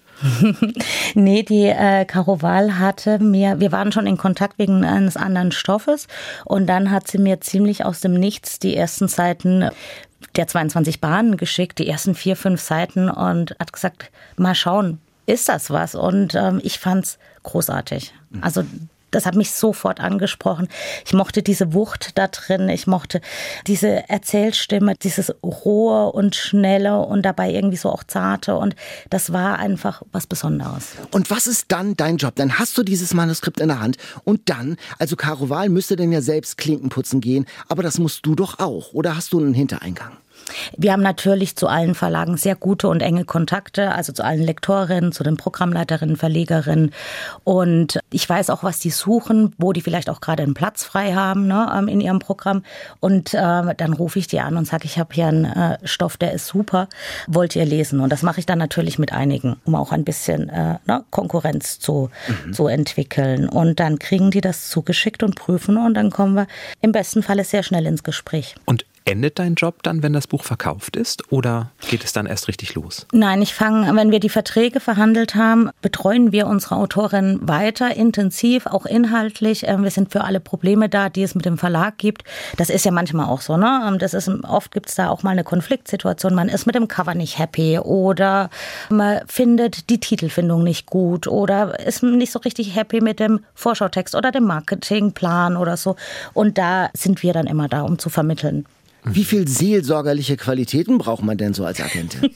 Nee, die äh, Caro Wahl hatte mir, wir waren schon in Kontakt wegen eines anderen Stoffes und dann hat sie mir ziemlich aus dem Nichts die ersten Seiten der zweiundzwanzig Bahnen geschickt, die ersten vier, fünf Seiten und hat gesagt, mal schauen, ist das was? Und ähm, ich fand's großartig. Also das hat mich sofort angesprochen. Ich mochte diese Wucht da drin, ich mochte diese Erzählstimme, dieses rohe und schnelle und dabei irgendwie so auch zarte und das war einfach was Besonderes. Und was ist dann dein Job? Dann hast du dieses Manuskript in der Hand und dann, also Caro Wahl müsste denn ja selbst Klinken putzen gehen, aber das musst du doch auch, oder hast du einen Hintereingang? Wir haben natürlich zu allen Verlagen sehr gute und enge Kontakte, also zu allen Lektorinnen, zu den Programmleiterinnen, Verlegerinnen. Und ich weiß auch, was die suchen, wo die vielleicht auch gerade einen Platz frei haben, ne, in ihrem Programm. Und äh, dann rufe ich die an und sage, ich habe hier einen äh, Stoff, der ist super, wollt ihr lesen? Und das mache ich dann natürlich mit einigen, um auch ein bisschen äh, ne, Konkurrenz zu, mhm. zu entwickeln. Und dann kriegen die das zugeschickt und prüfen und dann kommen wir im besten Falle sehr schnell ins Gespräch. Und endet dein Job dann, wenn das Buch verkauft ist, oder geht es dann erst richtig los? Nein, ich fange, wenn wir die Verträge verhandelt haben, betreuen wir unsere Autorin weiter, intensiv, auch inhaltlich. Wir sind für alle Probleme da, die es mit dem Verlag gibt. Das ist ja manchmal auch so, ne? Das ist, oft gibt es da auch mal eine Konfliktsituation. Man ist mit dem Cover nicht happy oder man findet die Titelfindung nicht gut oder ist nicht so richtig happy mit dem Vorschautext oder dem Marketingplan oder so. Und da sind wir dann immer da, um zu vermitteln. Wie viel seelsorgerliche Qualitäten braucht man denn so als Agentin?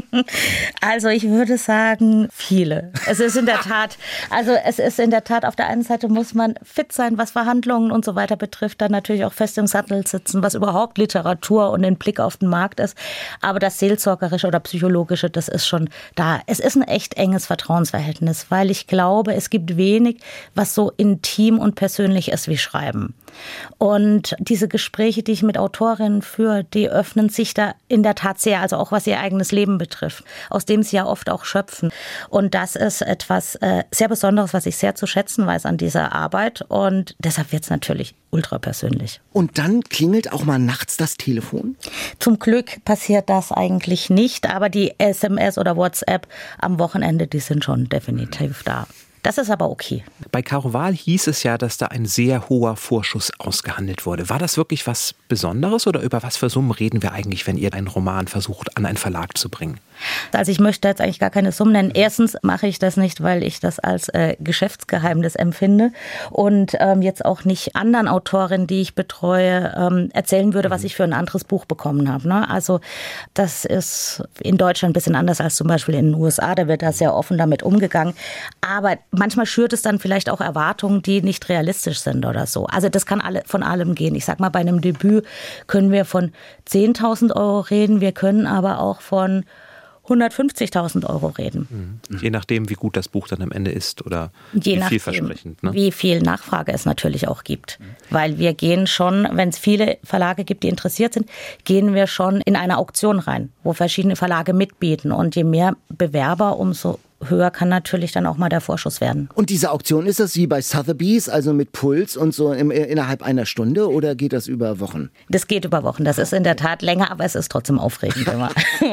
Also ich würde sagen, viele. Es ist in der Tat, also es ist in der Tat, auf der einen Seite muss man fit sein, was Verhandlungen und so weiter betrifft, dann natürlich auch fest im Sattel sitzen, was überhaupt Literatur und den Blick auf den Markt ist. Aber das Seelsorgerische oder Psychologische, das ist schon da. Es ist ein echt enges Vertrauensverhältnis, weil ich glaube, es gibt wenig, was so intim und persönlich ist wie Schreiben. Und diese Gespräche, die ich mit Autorinnen führe, die öffnen sich da in der Tat sehr, also auch was ihr eigenes Leben betrifft, aus dem sie ja oft auch schöpfen. Und das ist etwas äh, sehr Besonderes, was ich sehr zu schätzen weiß an dieser Arbeit. Und deshalb wird es natürlich ultra persönlich. Und dann klingelt auch mal nachts das Telefon? Zum Glück passiert das eigentlich nicht, aber die S M S oder WhatsApp am Wochenende, die sind schon definitiv da. Das ist aber okay. Bei Caro Wahl hieß es ja, dass da ein sehr hoher Vorschuss ausgehandelt wurde. War das wirklich was Besonderes oder über was für Summen reden wir eigentlich, wenn ihr einen Roman versucht, an einen Verlag zu bringen? Also ich möchte jetzt eigentlich gar keine Summen nennen. Erstens mache ich das nicht, weil ich das als äh, Geschäftsgeheimnis empfinde und ähm, jetzt auch nicht anderen Autorinnen, die ich betreue, ähm, erzählen würde, was ich für ein anderes Buch bekommen habe. Ne? Also das ist in Deutschland ein bisschen anders als zum Beispiel in den U S A. Da wird da sehr offen damit umgegangen. Aber manchmal schürt es dann vielleicht auch Erwartungen, die nicht realistisch sind oder so. Also das kann alle, von allem gehen. Ich sag mal, bei einem Debüt können wir von zehntausend Euro reden. Wir können aber auch von hundertfünfzigtausend Euro reden. Mhm. Je nachdem, wie gut das Buch dann am Ende ist oder Je wie nachdem, vielversprechend. Ne? Wie viel Nachfrage es natürlich auch gibt. Mhm. Weil wir gehen schon, wenn es viele Verlage gibt, die interessiert sind, gehen wir schon in eine Auktion rein, wo verschiedene Verlage mitbieten. Und je mehr Bewerber, umso höher kann natürlich dann auch mal der Vorschuss werden. Und diese Auktion, ist das wie bei Sotheby's, also mit Puls und so im, innerhalb einer Stunde oder geht das über Wochen? Das geht über Wochen. Das ist in der Tat länger, aber es ist trotzdem aufregend immer.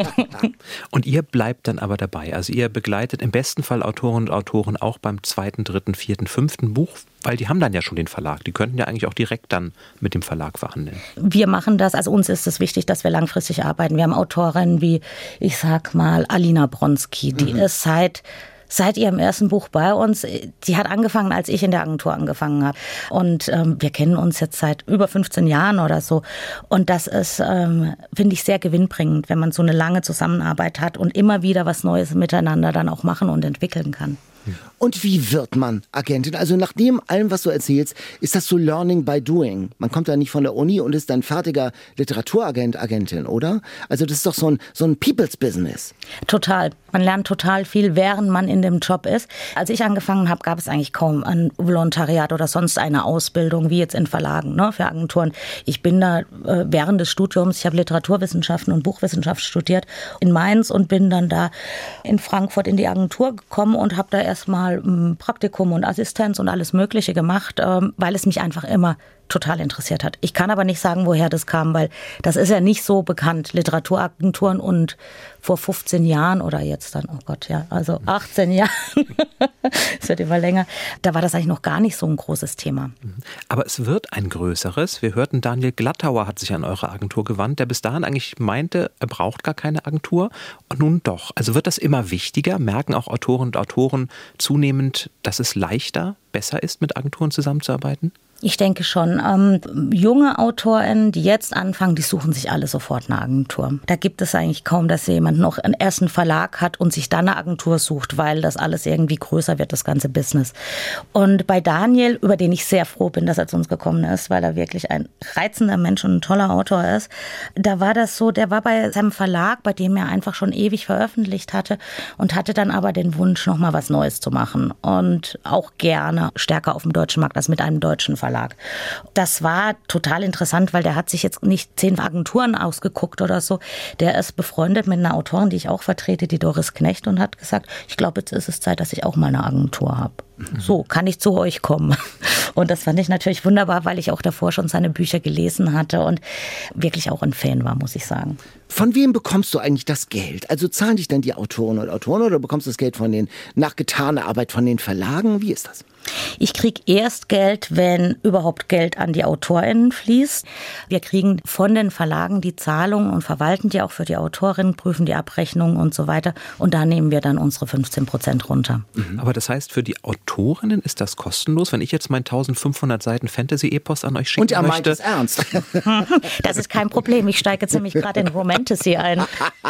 Und ihr bleibt dann aber dabei. Also ihr begleitet im besten Fall Autorinnen und Autoren auch beim zweiten, dritten, vierten, fünften Buch, weil die haben dann ja schon den Verlag. Die könnten ja eigentlich auch direkt dann mit dem Verlag verhandeln. Wir machen das, also uns ist es wichtig, dass wir langfristig arbeiten. Wir haben Autorinnen wie, ich sag mal, Alina Bronski, die mhm. ist seit Seit ihrem ersten Buch bei uns. Die hat angefangen, als ich in der Agentur angefangen habe. Und ähm, wir kennen uns jetzt seit über fünfzehn Jahren oder so. Und das ist, ähm, finde ich, sehr gewinnbringend, wenn man so eine lange Zusammenarbeit hat und immer wieder was Neues miteinander dann auch machen und entwickeln kann. Und wie wird man Agentin? Also nach dem allem, was du erzählst, ist das so Learning by Doing. Man kommt da nicht von der Uni und ist dann fertiger Literaturagent, Agentin, oder? Also das ist doch so ein, so ein People's Business. Total. Man lernt total viel, während man in dem Job ist. Als ich angefangen habe, gab es eigentlich kaum ein Volontariat oder sonst eine Ausbildung, wie jetzt in Verlagen, ne, für Agenturen. Ich bin da äh, während des Studiums, ich habe Literaturwissenschaften und Buchwissenschaft studiert in Mainz und bin dann da in Frankfurt in die Agentur gekommen und habe da erstmal ein Praktikum und Assistenz und alles Mögliche gemacht, ähm, weil es mich einfach immer total interessiert hat. Ich kann aber nicht sagen, woher das kam, weil das ist ja nicht so bekannt. Literaturagenturen und vor fünfzehn Jahren oder jetzt dann, oh Gott, ja, also achtzehn Jahren, es wird immer länger, da war das eigentlich noch gar nicht so ein großes Thema. Aber es wird ein größeres. Wir hörten, Daniel Glattauer hat sich an eure Agentur gewandt, der bis dahin eigentlich meinte, er braucht gar keine Agentur. Und nun doch. Also wird das immer wichtiger? Merken auch Autoren und Autoren zunehmend, dass es leichter, besser ist, mit Agenturen zusammenzuarbeiten? Ich denke schon. Ähm, junge AutorInnen, die jetzt anfangen, die suchen sich alle sofort eine Agentur. Da gibt es eigentlich kaum, dass jemand noch einen ersten Verlag hat und sich dann eine Agentur sucht, weil das alles irgendwie größer wird, das ganze Business. Und bei Daniel, über den ich sehr froh bin, dass er zu uns gekommen ist, weil er wirklich ein reizender Mensch und ein toller Autor ist, da war das so, der war bei seinem Verlag, bei dem er einfach schon ewig veröffentlicht hatte und hatte dann aber den Wunsch, nochmal was Neues zu machen und auch gerne stärker auf dem deutschen Markt als mit einem deutschen Verlag. Verlag. Das war total interessant, weil der hat sich jetzt nicht zehn Agenturen ausgeguckt oder so. Der ist befreundet mit einer Autorin, die ich auch vertrete, die Doris Knecht, und hat gesagt, ich glaube, jetzt ist es Zeit, dass ich auch mal eine Agentur habe. Mhm. So, kann ich zu euch kommen? Und das fand ich natürlich wunderbar, weil ich auch davor schon seine Bücher gelesen hatte und wirklich auch ein Fan war, muss ich sagen. Von wem bekommst du eigentlich das Geld? Also zahlen dich dann die Autoren und Autoren oder bekommst du das Geld von den, nach getaner Arbeit von den Verlagen? Wie ist das? Ich kriege erst Geld, wenn überhaupt Geld an die AutorInnen fließt. Wir kriegen von den Verlagen die Zahlungen und verwalten die auch für die Autorinnen, prüfen die Abrechnungen und so weiter. Und da nehmen wir dann unsere fünfzehn Prozent runter. Mhm. Aber das heißt, für die Autorinnen ist das kostenlos, wenn ich jetzt mein eintausendfünfhundert Seiten Fantasy-Epos an euch schicken und er möchte? meint es ernst. Das ist kein Problem. Ich steige jetzt nämlich gerade in Romantasy ein.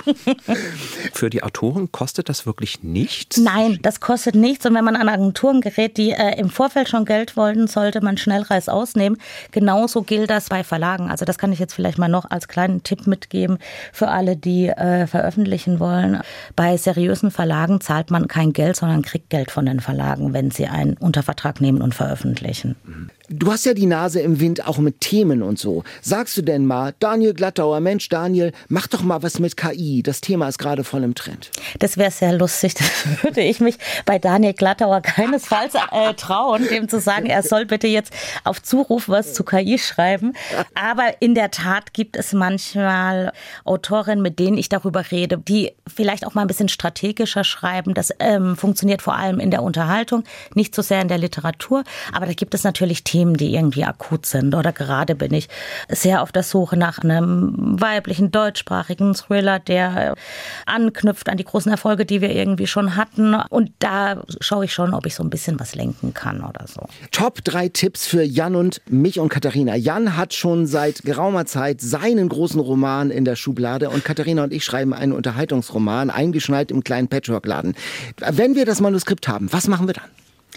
Für die Autoren kostet das wirklich nichts? Nein, das kostet nichts. Und wenn man an Agenturen gerät, die äh, im Vorfeld schon Geld wollten, sollte man schnell Reiß ausnehmen. Genauso gilt das bei Verlagen. Also das kann ich jetzt vielleicht mal noch als kleinen Tipp mitgeben für alle, die äh, veröffentlichen wollen. Bei seriösen Verlagen zahlt man kein Geld, sondern kriegt Geld von den Verlagen, wenn sie einen Untervertrag nehmen und veröffentlichen. Du hast ja die Nase im Wind auch mit Themen und so. Sagst du denn mal, Daniel Glattauer, Mensch Daniel, mach doch mal was mit K I. Das Thema ist gerade voll im Trend. Das wäre sehr lustig. Das würde ich mich bei Daniel Glattauer keinesfalls äh, trauen, dem zu sagen, er soll bitte jetzt auf Zuruf was zu K I schreiben. Aber in der Tat gibt es manchmal Autorinnen, mit denen ich darüber rede, die vielleicht auch mal ein bisschen strategischer schreiben. Das ähm, funktioniert vor allem in der Unterhaltung, nicht so sehr in der Literatur. Aber da gibt es natürlich Themen, die irgendwie akut sind. Oder gerade bin ich sehr auf der Suche nach einem weiblichen, deutschsprachigen Thriller, der anknüpft an die großen Erfolge, die wir irgendwie schon hatten. Und da schaue ich schon, ob ich so ein bisschen was lenken kann oder so. Top drei Tipps für Jan und mich und Katharina. Jan hat schon seit geraumer Zeit seinen großen Roman in der Schublade und Katharina und ich schreiben einen Unterhaltungsroman, eingeschneit im kleinen Patchwork-Laden. Wenn wir das Manuskript haben, was machen wir dann?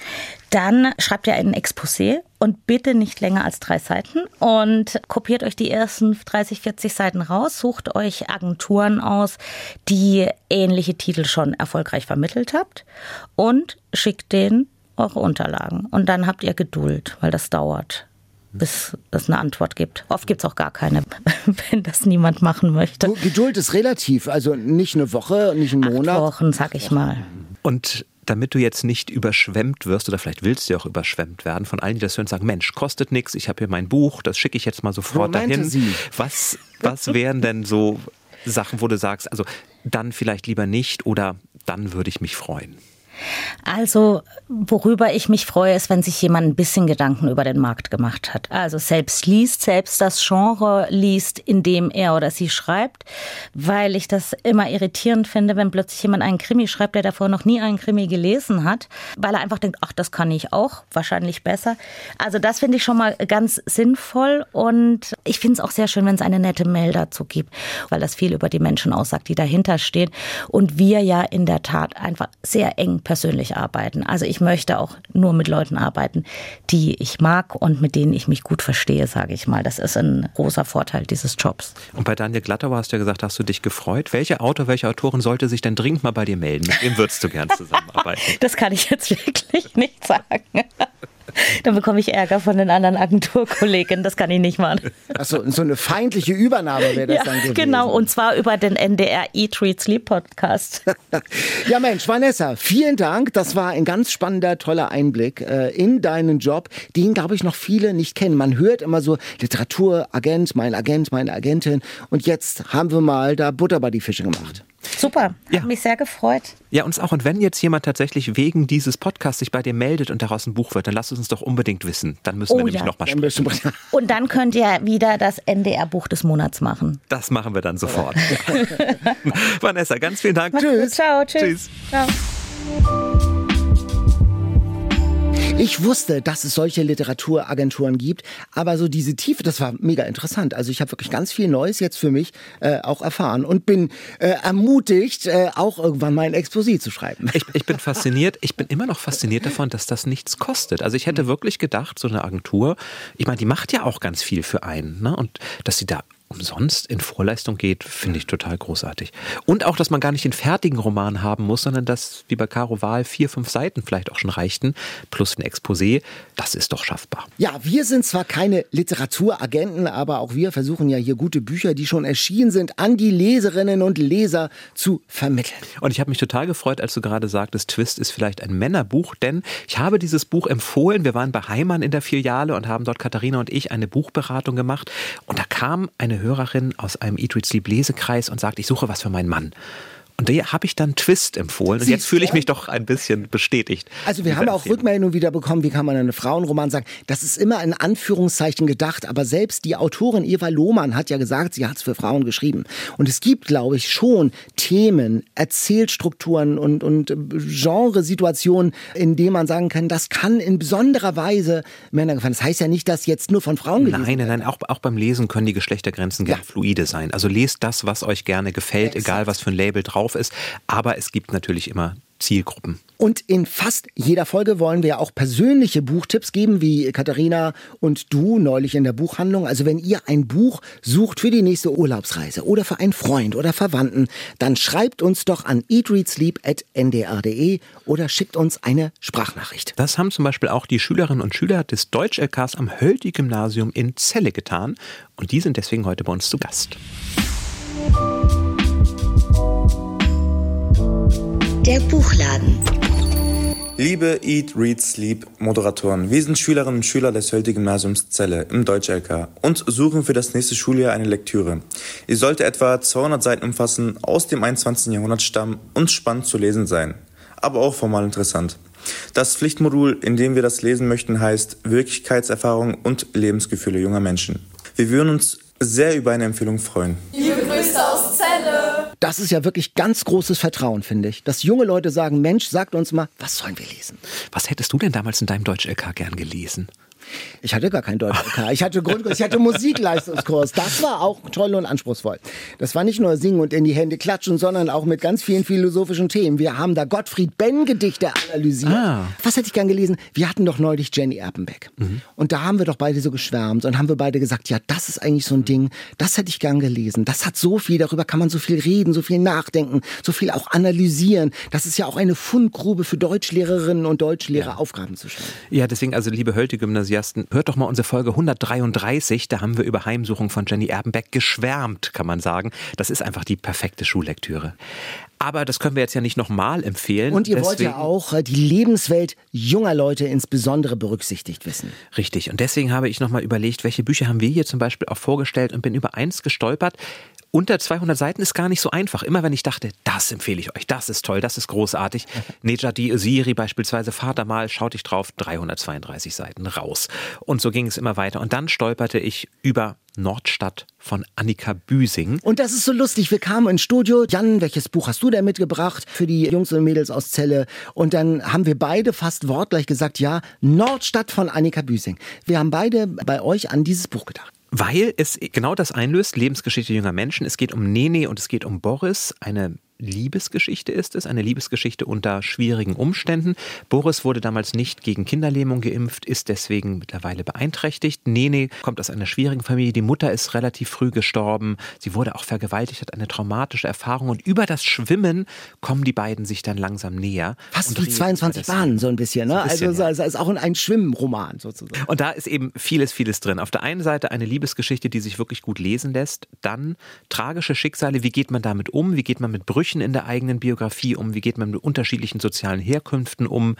Dann schreibt ihr ein Exposé und bitte nicht länger als drei Seiten und kopiert euch die ersten dreißig, vierzig Seiten raus, sucht euch Agenturen aus, die ähnliche Titel schon erfolgreich vermittelt habt und schickt denen eure Unterlagen. Und dann habt ihr Geduld, weil das dauert, bis es eine Antwort gibt. Oft gibt es auch gar keine, wenn das niemand machen möchte. Geduld ist relativ, also nicht eine Woche, nicht einen Monat. Acht Wochen, sag ich mal. Und damit du jetzt nicht überschwemmt wirst, oder vielleicht willst du ja auch überschwemmt werden, von allen, die das hören, sagen, Mensch, kostet nichts, ich habe hier mein Buch, das schicke ich jetzt mal sofort Romantasy. dahin. Was, was wären denn so Sachen, wo du sagst, also dann vielleicht lieber nicht oder dann würde ich mich freuen? Also, worüber ich mich freue, ist, wenn sich jemand ein bisschen Gedanken über den Markt gemacht hat. Also selbst liest, selbst das Genre liest, in dem er oder sie schreibt, weil ich das immer irritierend finde, wenn plötzlich jemand einen Krimi schreibt, der davor noch nie einen Krimi gelesen hat, weil er einfach denkt, ach, das kann ich auch, wahrscheinlich besser. Also das finde ich schon mal ganz sinnvoll und ich finde es auch sehr schön, wenn es eine nette Mail dazu gibt, weil das viel über die Menschen aussagt, die dahinter stehen und wir ja in der Tat einfach sehr eng persönlich arbeiten. Also ich möchte auch nur mit Leuten arbeiten, die ich mag und mit denen ich mich gut verstehe, sage ich mal. Das ist ein großer Vorteil dieses Jobs. Und bei Daniel Glattauer hast du ja gesagt, hast du dich gefreut. Welcher Autor, welche Autorin sollte sich denn dringend mal bei dir melden? Mit wem würdest du gern zusammenarbeiten? Das kann ich jetzt wirklich nicht sagen. Dann bekomme ich Ärger von den anderen Agenturkollegen. Das kann ich nicht machen. Achso, so eine feindliche Übernahme wäre das ja, dann gewesen. Genau, und zwar über den N D R Eat, Read, Sleep Podcast. Ja Mensch, Vanessa, vielen Dank. Das war ein ganz spannender, toller Einblick äh, in deinen Job, den, glaube ich, noch viele nicht kennen. Man hört immer so Literaturagent, mein Agent, meine Agentin. Und jetzt haben wir mal da Butter bei die Fische gemacht. Super, hat ja. mich sehr gefreut. Ja, uns auch. Und wenn jetzt jemand tatsächlich wegen dieses Podcasts sich bei dir meldet und daraus ein Buch wird, dann lasst es uns doch unbedingt wissen. Dann müssen Oh wir nämlich ja. nochmal sprechen. Und dann könnt ihr wieder das N D R-Buch des Monats machen. Das machen wir dann sofort. Vanessa, ganz vielen Dank. Tschüss. Ciao, tschüss. Tschüss. Ciao. Ich wusste, dass es solche Literaturagenturen gibt, aber so diese Tiefe, das war mega interessant. Also ich habe wirklich ganz viel Neues jetzt für mich äh, auch erfahren und bin äh, ermutigt, äh, auch irgendwann mal ein Exposé zu schreiben. Ich, ich bin fasziniert, ich bin immer noch fasziniert davon, dass das nichts kostet. Also ich hätte wirklich gedacht, so eine Agentur, ich meine, die macht ja auch ganz viel für einen, ne? Und dass sie da umsonst in Vorleistung geht, finde ich total großartig. Und auch, dass man gar nicht den fertigen Roman haben muss, sondern dass, wie bei Caro Wahl, vier, fünf Seiten vielleicht auch schon reichten, plus ein Exposé, das ist doch schaffbar. Ja, wir sind zwar keine Literaturagenten, aber auch wir versuchen ja hier gute Bücher, die schon erschienen sind, an die Leserinnen und Leser zu vermitteln. Und ich habe mich total gefreut, als du gerade sagtest, Twist ist vielleicht ein Männerbuch, denn ich habe dieses Buch empfohlen. Wir waren bei Heimann in der Filiale und haben dort Katharina und ich eine Buchberatung gemacht und da kam eine eine Hörerin aus einem Eat, Read, Sleep Lesekreis und sagt, ich suche was für meinen Mann. Und da habe ich dann Twist empfohlen. Und jetzt fühle ich mich doch ein bisschen bestätigt. Also wir haben auch Rückmeldungen wieder bekommen, wie kann man einen Frauenroman sagen. Das ist immer in Anführungszeichen gedacht, aber selbst die Autorin Eva Lohmann hat ja gesagt, sie hat es für Frauen geschrieben. Und es gibt, glaube ich, schon Themen, Erzählstrukturen und, und Genresituationen, in denen man sagen kann, das kann in besonderer Weise Männer gefallen. Das heißt ja nicht, dass jetzt nur von Frauen gelesen Nein, nein, nein. Auch, auch beim Lesen können die Geschlechtergrenzen gerne ja. fluide sein. Also lest das, was euch gerne gefällt, ja, egal was für ein Label drauf ist. Aber es gibt natürlich immer Zielgruppen. Und in fast jeder Folge wollen wir auch persönliche Buchtipps geben, wie Katharina und du neulich in der Buchhandlung. Also wenn ihr ein Buch sucht für die nächste Urlaubsreise oder für einen Freund oder Verwandten, dann schreibt uns doch an eatreadsleep at n d r punkt d e oder schickt uns eine Sprachnachricht. Das haben zum Beispiel auch die Schülerinnen und Schüler des Deutsch-L Ks am Hölty-Gymnasium in Celle getan. Und die sind deswegen heute bei uns zu Gast. Der Buchladen. Liebe Eat, Read, Sleep Moderatoren, wir sind Schülerinnen und Schüler des Hölty-Gymnasiums Celle im Deutsch-L K und suchen für das nächste Schuljahr eine Lektüre. Sie sollte etwa zweihundert Seiten umfassen, aus dem einundzwanzigsten Jahrhundert stammen und spannend zu lesen sein, aber auch formal interessant. Das Pflichtmodul, in dem wir das lesen möchten, heißt Wirklichkeitserfahrung und Lebensgefühle junger Menschen. Wir würden uns sehr über eine Empfehlung freuen. Liebe Grüße aus Celle! Das ist ja wirklich ganz großes Vertrauen, finde ich. Dass junge Leute sagen, Mensch, sagt uns mal, was sollen wir lesen? Was hättest du denn damals in deinem Deutsch-L K gern gelesen? Ich hatte gar keinen Deutsch-L K. Ich hatte Grundkurs, ich hatte Musikleistungskurs. Das war auch toll und anspruchsvoll. Das war nicht nur singen und in die Hände klatschen, sondern auch mit ganz vielen philosophischen Themen. Wir haben da Gottfried Benn-Gedichte analysiert. Ah. Was hätte ich gern gelesen? Wir hatten doch neulich Jenny Erpenbeck. Mhm. Und da haben wir doch beide so geschwärmt und haben wir beide gesagt, ja, das ist eigentlich so ein Ding, das hätte ich gern gelesen. Das hat so viel, darüber kann man so viel reden, so viel nachdenken, so viel auch analysieren. Das ist ja auch eine Fundgrube für Deutschlehrerinnen und Deutschlehrer, ja. Aufgaben zu stellen. Ja, deswegen, also liebe Hölty-Gymnasiasten, hört doch mal unsere Folge hundertdreiunddreißig, da haben wir über Heimsuchung von Jenny Erpenbeck geschwärmt, kann man sagen. Das ist einfach die perfekte Schullektüre. Aber das können wir jetzt ja nicht nochmal empfehlen. Und ihr deswegen, wollt ja auch die Lebenswelt junger Leute insbesondere berücksichtigt wissen. Richtig. Und deswegen habe ich nochmal überlegt, welche Bücher haben wir hier zum Beispiel auch vorgestellt und bin über eins gestolpert. Unter zweihundert Seiten ist gar nicht so einfach. Immer wenn ich dachte, das empfehle ich euch, das ist toll, das ist großartig. Nejati Öziri beispielsweise, Vater mal, schaute ich drauf, dreihundertzweiunddreißig Seiten raus. Und so ging es immer weiter. Und dann stolperte ich über Nordstadt von Annika Büsing. Und das ist so lustig. Wir kamen ins Studio. Jan, welches Buch hast du denn mitgebracht für die Jungs und Mädels aus Celle? Und dann haben wir beide fast wortgleich gesagt, ja, Nordstadt von Annika Büsing. Wir haben beide bei euch an dieses Buch gedacht. Weil es genau das einlöst, Lebensgeschichte junger Menschen. Es geht um Nene und es geht um Boris, eine Liebesgeschichte ist es, eine Liebesgeschichte unter schwierigen Umständen. Boris wurde damals nicht gegen Kinderlähmung geimpft, ist deswegen mittlerweile beeinträchtigt. Nene kommt aus einer schwierigen Familie, die Mutter ist relativ früh gestorben, sie wurde auch vergewaltigt, hat eine traumatische Erfahrung und über das Schwimmen kommen die beiden sich dann langsam näher. Fast wie zweiundzwanzig Bahnen so ein bisschen, ne? So ein bisschen, also es ja. ist auch ein Schwimmroman sozusagen. Und da ist eben vieles, vieles drin. Auf der einen Seite eine Liebesgeschichte, die sich wirklich gut lesen lässt, dann tragische Schicksale, wie geht man damit um, wie geht man mit Brüchen in der eigenen Biografie um, wie geht man mit unterschiedlichen sozialen Herkünften um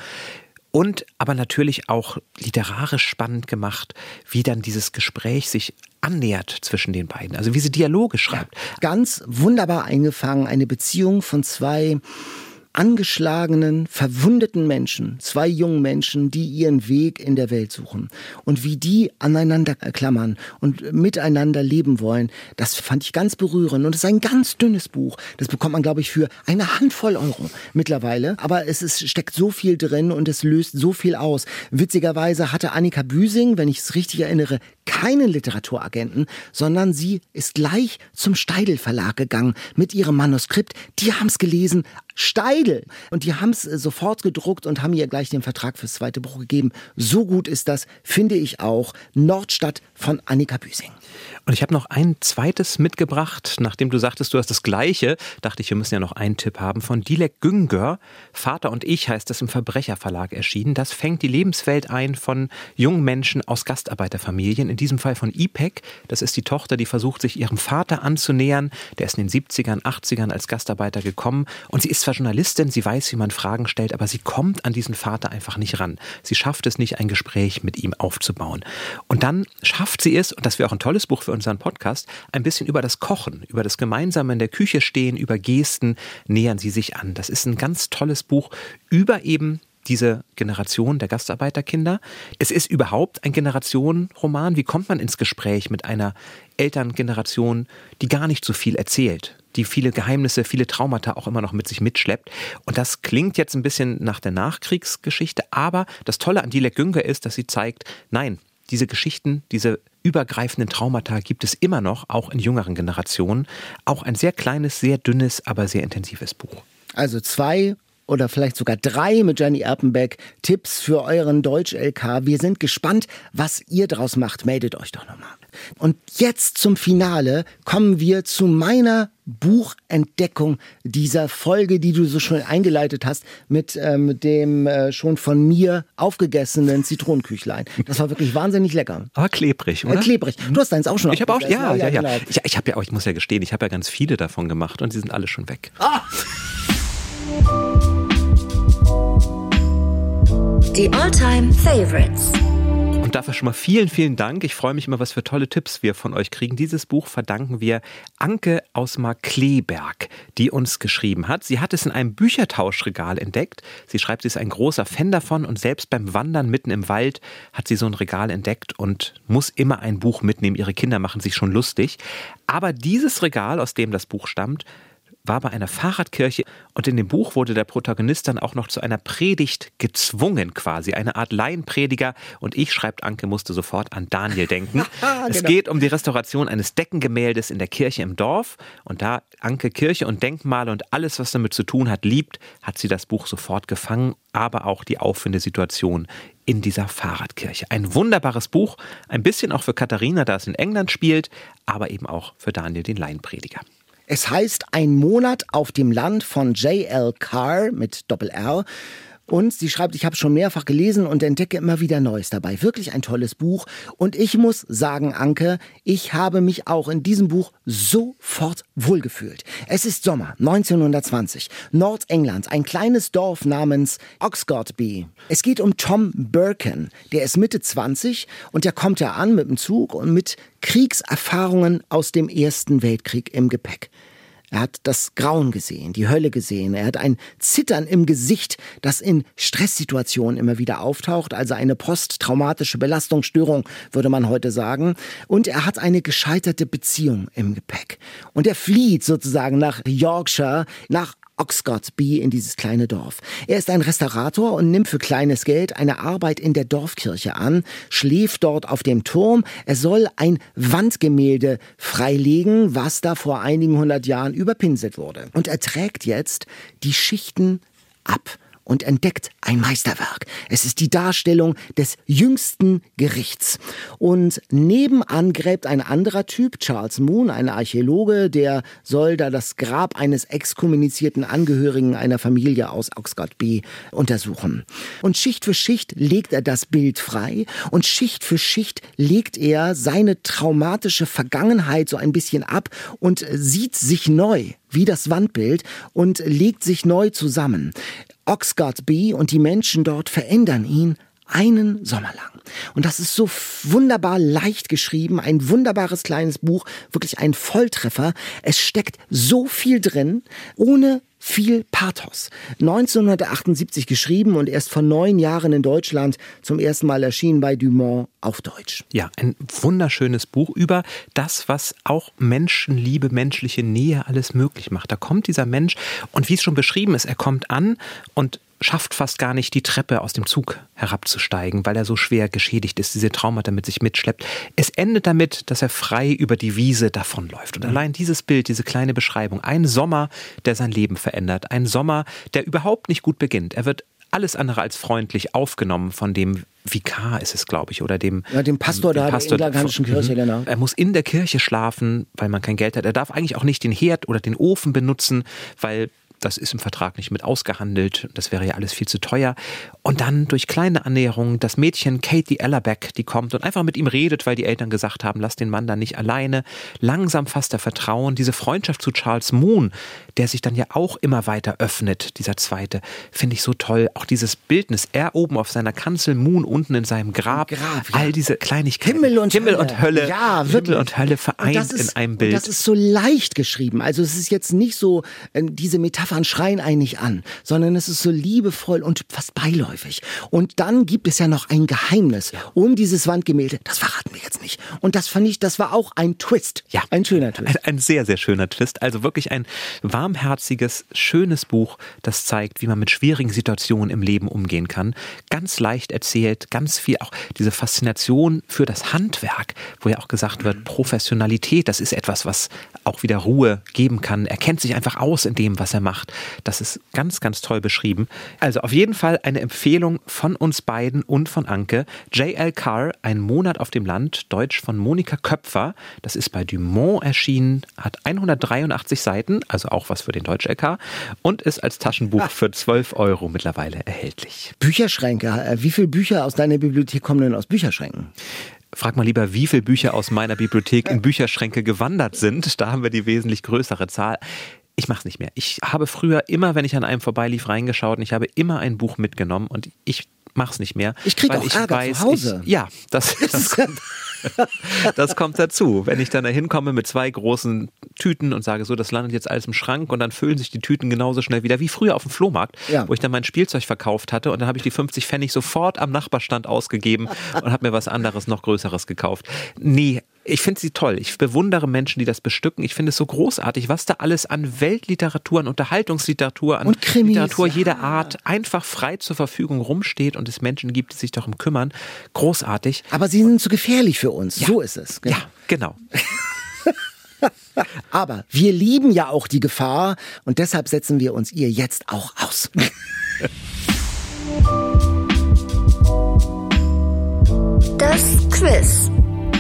und aber natürlich auch literarisch spannend gemacht, wie dann dieses Gespräch sich annähert zwischen den beiden, also wie sie Dialoge schreibt. Ja, ganz wunderbar eingefangen, eine Beziehung von zwei angeschlagenen, verwundeten Menschen, zwei jungen Menschen, die ihren Weg in der Welt suchen und wie die aneinander klammern und miteinander leben wollen, das fand ich ganz berührend und es ist ein ganz dünnes Buch. Das bekommt man, glaube ich, für eine Handvoll Euro mittlerweile, aber es ist, steckt so viel drin und es löst so viel aus. Witzigerweise hatte Annika Büsing, wenn ich es richtig erinnere, keinen Literaturagenten, sondern sie ist gleich zum Steidl Verlag gegangen mit ihrem Manuskript. Die haben es gelesen, Steidl. Und die haben es sofort gedruckt und haben ihr gleich den Vertrag fürs zweite Buch gegeben. So gut ist das, finde ich auch. Nordstadt von Annika Büsing. Und ich habe noch ein zweites mitgebracht. Nachdem du sagtest, du hast das Gleiche, dachte ich, wir müssen ja noch einen Tipp haben. Von Dilek Güngör, Vater und ich heißt das im Verbrecherverlag erschienen. Das fängt die Lebenswelt ein von jungen Menschen aus Gastarbeiterfamilien. In diesem Fall von Ipek. Das ist die Tochter, die versucht, sich ihrem Vater anzunähern. Der ist in den siebzigern, achtzigern als Gastarbeiter gekommen. Und sie ist zwar Journalistin, sie weiß, wie man Fragen stellt, aber sie kommt an diesen Vater einfach nicht ran. Sie schafft es nicht, ein Gespräch mit ihm aufzubauen. Und dann schafft sie es, und das wäre auch ein tolles Buch für unseren Podcast, ein bisschen über das Kochen, über das gemeinsame in der Küche stehen, über Gesten nähern sie sich an. Das ist ein ganz tolles Buch über eben diese Generation der Gastarbeiterkinder. Es ist überhaupt ein Generationenroman. Wie kommt man ins Gespräch mit einer Elterngeneration, die gar nicht so viel erzählt, die viele Geheimnisse, viele Traumata auch immer noch mit sich mitschleppt. Und das klingt jetzt ein bisschen nach der Nachkriegsgeschichte, aber das Tolle an Dilek Güngör ist, dass sie zeigt, nein, diese Geschichten, diese übergreifenden Traumata gibt es immer noch, auch in jüngeren Generationen. Auch ein sehr kleines, sehr dünnes, aber sehr intensives Buch. Also zwei oder vielleicht sogar drei mit Jenny Erpenbeck Tipps für euren Deutsch-L K. Wir sind gespannt, was ihr draus macht. Meldet euch doch nochmal. Und jetzt zum Finale kommen wir zu meiner Buchentdeckung dieser Folge, die du so schön eingeleitet hast mit ähm, dem äh, schon von mir aufgegessenen Zitronenküchlein. Das war wirklich wahnsinnig lecker. Aber klebrig, oder? Äh, klebrig. Du hast deins auch schon Ich habe auch, ja, ja, ja. Genau. Ich, ich habe ja auch, ich muss ja gestehen, ich habe ja ganz viele davon gemacht und die sind alle schon weg. Ah! Die All-Time Favorites. Und dafür schon mal vielen, vielen Dank. Ich freue mich immer, was für tolle Tipps wir von euch kriegen. Dieses Buch verdanken wir Anke aus Markkleeberg, die uns geschrieben hat. Sie hat es in einem Büchertauschregal entdeckt. Sie schreibt, sie ist ein großer Fan davon und selbst beim Wandern mitten im Wald hat sie so ein Regal entdeckt und muss immer ein Buch mitnehmen. Ihre Kinder machen sich schon lustig. Aber dieses Regal, aus dem das Buch stammt, war bei einer Fahrradkirche und in dem Buch wurde der Protagonist dann auch noch zu einer Predigt gezwungen quasi, eine Art Laienprediger und ich, schreibt Anke, musste sofort an Daniel denken. Es genau. geht um die Restauration eines Deckengemäldes in der Kirche im Dorf und da Anke Kirche und Denkmale und alles, was damit zu tun hat, liebt, hat sie das Buch sofort gefangen, aber auch die aufwindende Situation in dieser Fahrradkirche. Ein wunderbares Buch, ein bisschen auch für Katharina, da es in England spielt, aber eben auch für Daniel, den Laienprediger. Es heißt Ein Monat auf dem Land von J L Carr mit Doppel-R. Und sie schreibt, ich habe schon mehrfach gelesen und entdecke immer wieder Neues dabei. Wirklich ein tolles Buch. Und ich muss sagen, Anke, ich habe mich auch in diesem Buch sofort wohlgefühlt. Es ist Sommer neunzehnhundertzwanzig. Nordengland, ein kleines Dorf namens Oxgardby. Es geht um Tom Birkin. Der ist Mitte zwanzig und der kommt ja an mit dem Zug und mit Kriegserfahrungen aus dem Ersten Weltkrieg im Gepäck. Er hat das Grauen gesehen, die Hölle gesehen. Er hat ein Zittern im Gesicht, das in Stresssituationen immer wieder auftaucht, also eine posttraumatische Belastungsstörung, würde man heute sagen. Und er hat eine gescheiterte Beziehung im Gepäck. Und er flieht sozusagen nach Yorkshire, nach Oxgardby in dieses kleine Dorf. Er ist ein Restaurator und nimmt für kleines Geld eine Arbeit in der Dorfkirche an, schläft dort auf dem Turm. Er soll ein Wandgemälde freilegen, was da vor einigen hundert Jahren überpinselt wurde. Und er trägt jetzt die Schichten ab und entdeckt ein Meisterwerk. Es ist die Darstellung des jüngsten Gerichts. Und nebenan gräbt ein anderer Typ, Charles Moon, ein Archäologe, der soll da das Grab eines exkommunizierten Angehörigen einer Familie aus Oxgardby untersuchen. Und Schicht für Schicht legt er das Bild frei und Schicht für Schicht legt er seine traumatische Vergangenheit so ein bisschen ab und sieht sich neu, wie das Wandbild, und legt sich neu zusammen. Oxgardby und die Menschen dort verändern ihn einen Sommer lang. Und das ist so wunderbar leicht geschrieben, ein wunderbares kleines Buch, wirklich ein Volltreffer. Es steckt so viel drin, ohne viel Pathos. neunzehnhundertachtundsiebzig geschrieben und erst vor neun Jahren in Deutschland zum ersten Mal erschienen bei Dumont auf Deutsch. Ja, ein wunderschönes Buch über das, was auch Menschenliebe, menschliche Nähe alles möglich macht. Da kommt dieser Mensch und wie es schon beschrieben ist, er kommt an und schafft fast gar nicht, die Treppe aus dem Zug herabzusteigen, weil er so schwer geschädigt ist, diese Traumata mit sich mitschleppt. Es endet damit, dass er frei über die Wiese davonläuft. Und allein dieses Bild, diese kleine Beschreibung, ein Sommer, der sein Leben verändert, ein Sommer, der überhaupt nicht gut beginnt. Er wird alles andere als freundlich aufgenommen von dem Vikar ist es, glaube ich, oder dem, ja, dem Pastor dem da Pastor der anglikanischen Kirche, genau. Er muss in der Kirche schlafen, weil man kein Geld hat. Er darf eigentlich auch nicht den Herd oder den Ofen benutzen, weil das ist im Vertrag nicht mit ausgehandelt, das wäre ja alles viel zu teuer. Und dann durch kleine Annäherungen das Mädchen Katie Ellerbeck, die kommt und einfach mit ihm redet, weil die Eltern gesagt haben, lass den Mann da nicht alleine. Langsam fasst er Vertrauen. Diese Freundschaft zu Charles Moon, der sich dann ja auch immer weiter öffnet, dieser zweite, finde ich so toll. Auch dieses Bildnis, er oben auf seiner Kanzel, Moon unten in seinem Grab. Grab ja. All diese Kleinigkeiten. Himmel und Himmel Hölle. Und Hölle. Ja, Himmel wirklich. und Hölle vereint ist, in einem Bild. Und das ist so leicht geschrieben. Also es ist jetzt nicht so, äh, diese Metaphern schreien einen nicht an, sondern es ist so liebevoll und fast beiläufig. Und dann gibt es ja noch ein Geheimnis um dieses Wandgemälde. Das verraten wir jetzt nicht. Und das fand ich, das war auch ein Twist. Ja, ein schöner Twist. Ein, ein sehr, sehr schöner Twist. Also wirklich ein warmherziges, schönes Buch, das zeigt, wie man mit schwierigen Situationen im Leben umgehen kann. Ganz leicht erzählt, ganz viel auch diese Faszination für das Handwerk, wo ja auch gesagt wird, Professionalität, das ist etwas, was auch wieder Ruhe geben kann. Er kennt sich einfach aus in dem, was er macht. Das ist ganz, ganz toll beschrieben. Also auf jeden Fall eine Empfehlung von uns beiden und von Anke. J L. Carr, Ein Monat auf dem Land, Deutsch von Monika Köpfer. Das ist bei Dumont erschienen, hat hundertdreiundachtzig Seiten, also auch was für den Deutsch-L K und ist als Taschenbuch für zwölf Euro mittlerweile erhältlich. Bücherschränke. Wie viele Bücher aus deiner Bibliothek kommen denn aus Bücherschränken? Frag mal lieber, wie viele Bücher aus meiner Bibliothek in Bücherschränke gewandert sind. Da haben wir die wesentlich größere Zahl. Ich mache es nicht mehr. Ich habe früher immer, wenn ich an einem vorbeilief, reingeschaut und ich habe immer ein Buch mitgenommen und ich mache es nicht mehr. Ich kriege auch ich Ärger weiß, zu Hause. Ich, ja, das, das, kommt, das kommt dazu. Wenn ich dann da hinkomme mit zwei großen Tüten und sage so, das landet jetzt alles im Schrank und dann füllen sich die Tüten genauso schnell wieder wie früher auf dem Flohmarkt, ja. wo ich dann mein Spielzeug verkauft hatte und dann habe ich die fünfzig Pfennig sofort am Nachbarstand ausgegeben und habe mir was anderes, noch Größeres gekauft. Nee, ich finde sie toll. Ich bewundere Menschen, die das bestücken. Ich finde es so großartig, was da alles an Weltliteratur, an Unterhaltungsliteratur, an und Krimis, Literatur ja. jeder Art einfach frei zur Verfügung rumsteht und es Menschen gibt, die sich darum kümmern. Großartig. Aber sie sind zu gefährlich für uns. Ja. So ist es. Ja, genau. Aber wir lieben ja auch die Gefahr und deshalb setzen wir uns ihr jetzt auch aus. Das Quiz.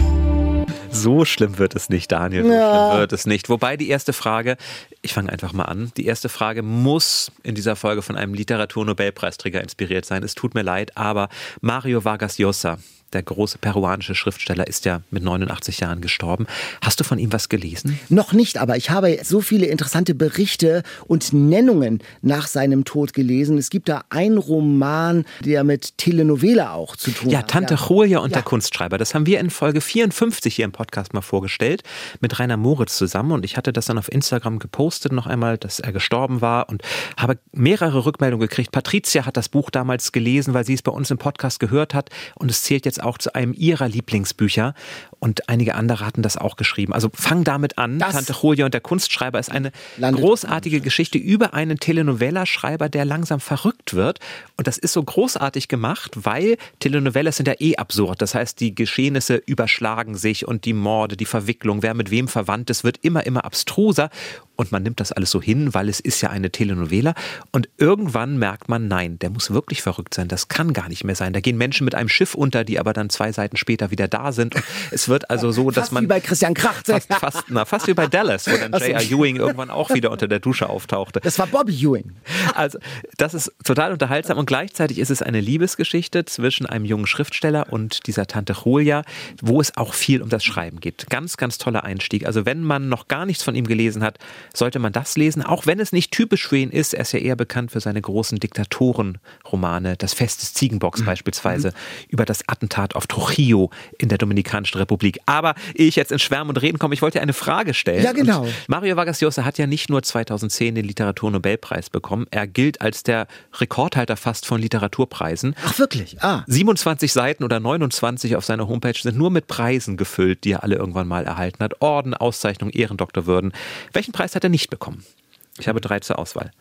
So schlimm wird es nicht, Daniel, so ja. schlimm wird es nicht. Wobei die erste Frage, ich fange einfach mal an, die erste Frage muss in dieser Folge von einem Literaturnobelpreisträger inspiriert sein. Es tut mir leid, aber Mario Vargas Llosa, der große peruanische Schriftsteller, ist ja mit neunundachtzig Jahren gestorben. Hast du von ihm was gelesen? Noch nicht, aber ich habe so viele interessante Berichte und Nennungen nach seinem Tod gelesen. Es gibt da einen Roman, der mit Telenovela auch zu tun ja, hat. Tante Ja, Julia und ja. der Kunstschreiber. Das haben wir in Folge vierundfünfzig hier im Podcast mal vorgestellt, mit Rainer Moritz zusammen. Und ich hatte das dann auf Instagram gepostet noch einmal, dass er gestorben war und habe mehrere Rückmeldungen gekriegt. Patricia hat das Buch damals gelesen, weil sie es bei uns im Podcast gehört hat. Und es zählt jetzt auch zu einem ihrer Lieblingsbücher und einige andere hatten das auch geschrieben. Also fang damit an. Das Tante Julia und der Kunstschreiber ist eine großartige Geschichte über einen Telenovela-Schreiber, der langsam verrückt wird. Und das ist so großartig gemacht, weil Telenovelas sind ja eh absurd. Das heißt, die Geschehnisse überschlagen sich und die Morde, die Verwicklung, wer mit wem verwandt ist, wird immer, immer abstruser. Und man nimmt das alles so hin, weil es ist ja eine Telenovela. Und irgendwann merkt man, nein, der muss wirklich verrückt sein. Das kann gar nicht mehr sein. Da gehen Menschen mit einem Schiff unter, die aber dann zwei Seiten später wieder da sind. Und es wird also so, dass fast man... wie bei Christian Kracht. Fast, fast, na, fast wie bei Dallas, wo dann J R. Ewing irgendwann auch wieder unter der Dusche auftauchte. Das war Bobby Ewing. Also das ist total unterhaltsam und gleichzeitig ist es eine Liebesgeschichte zwischen einem jungen Schriftsteller und dieser Tante Julia, wo es auch viel um das Schreiben geht. Ganz, ganz toller Einstieg. Also wenn man noch gar nichts von ihm gelesen hat, sollte man das lesen, auch wenn es nicht typisch für ihn ist. Er ist ja eher bekannt für seine großen Diktatorenromane, Das Fest des Ziegenbocks mhm. beispielsweise, mhm. über das Attentat auf Trujillo in der Dominikanischen Republik. Aber ehe ich jetzt ins Schwärmen und Reden komme, ich wollte dir eine Frage stellen. Ja, genau. Und Mario Vargas Llosa hat ja nicht nur zweitausendzehn den Literaturnobelpreis bekommen, er gilt als der Rekordhalter fast von Literaturpreisen. Ach wirklich? Ah. siebenundzwanzig Seiten oder neunundzwanzig auf seiner Homepage sind nur mit Preisen gefüllt, die er alle irgendwann mal erhalten hat. Orden, Auszeichnung, Ehrendoktorwürden. Welchen Preis hat er nicht bekommen? Ich habe drei zur Auswahl.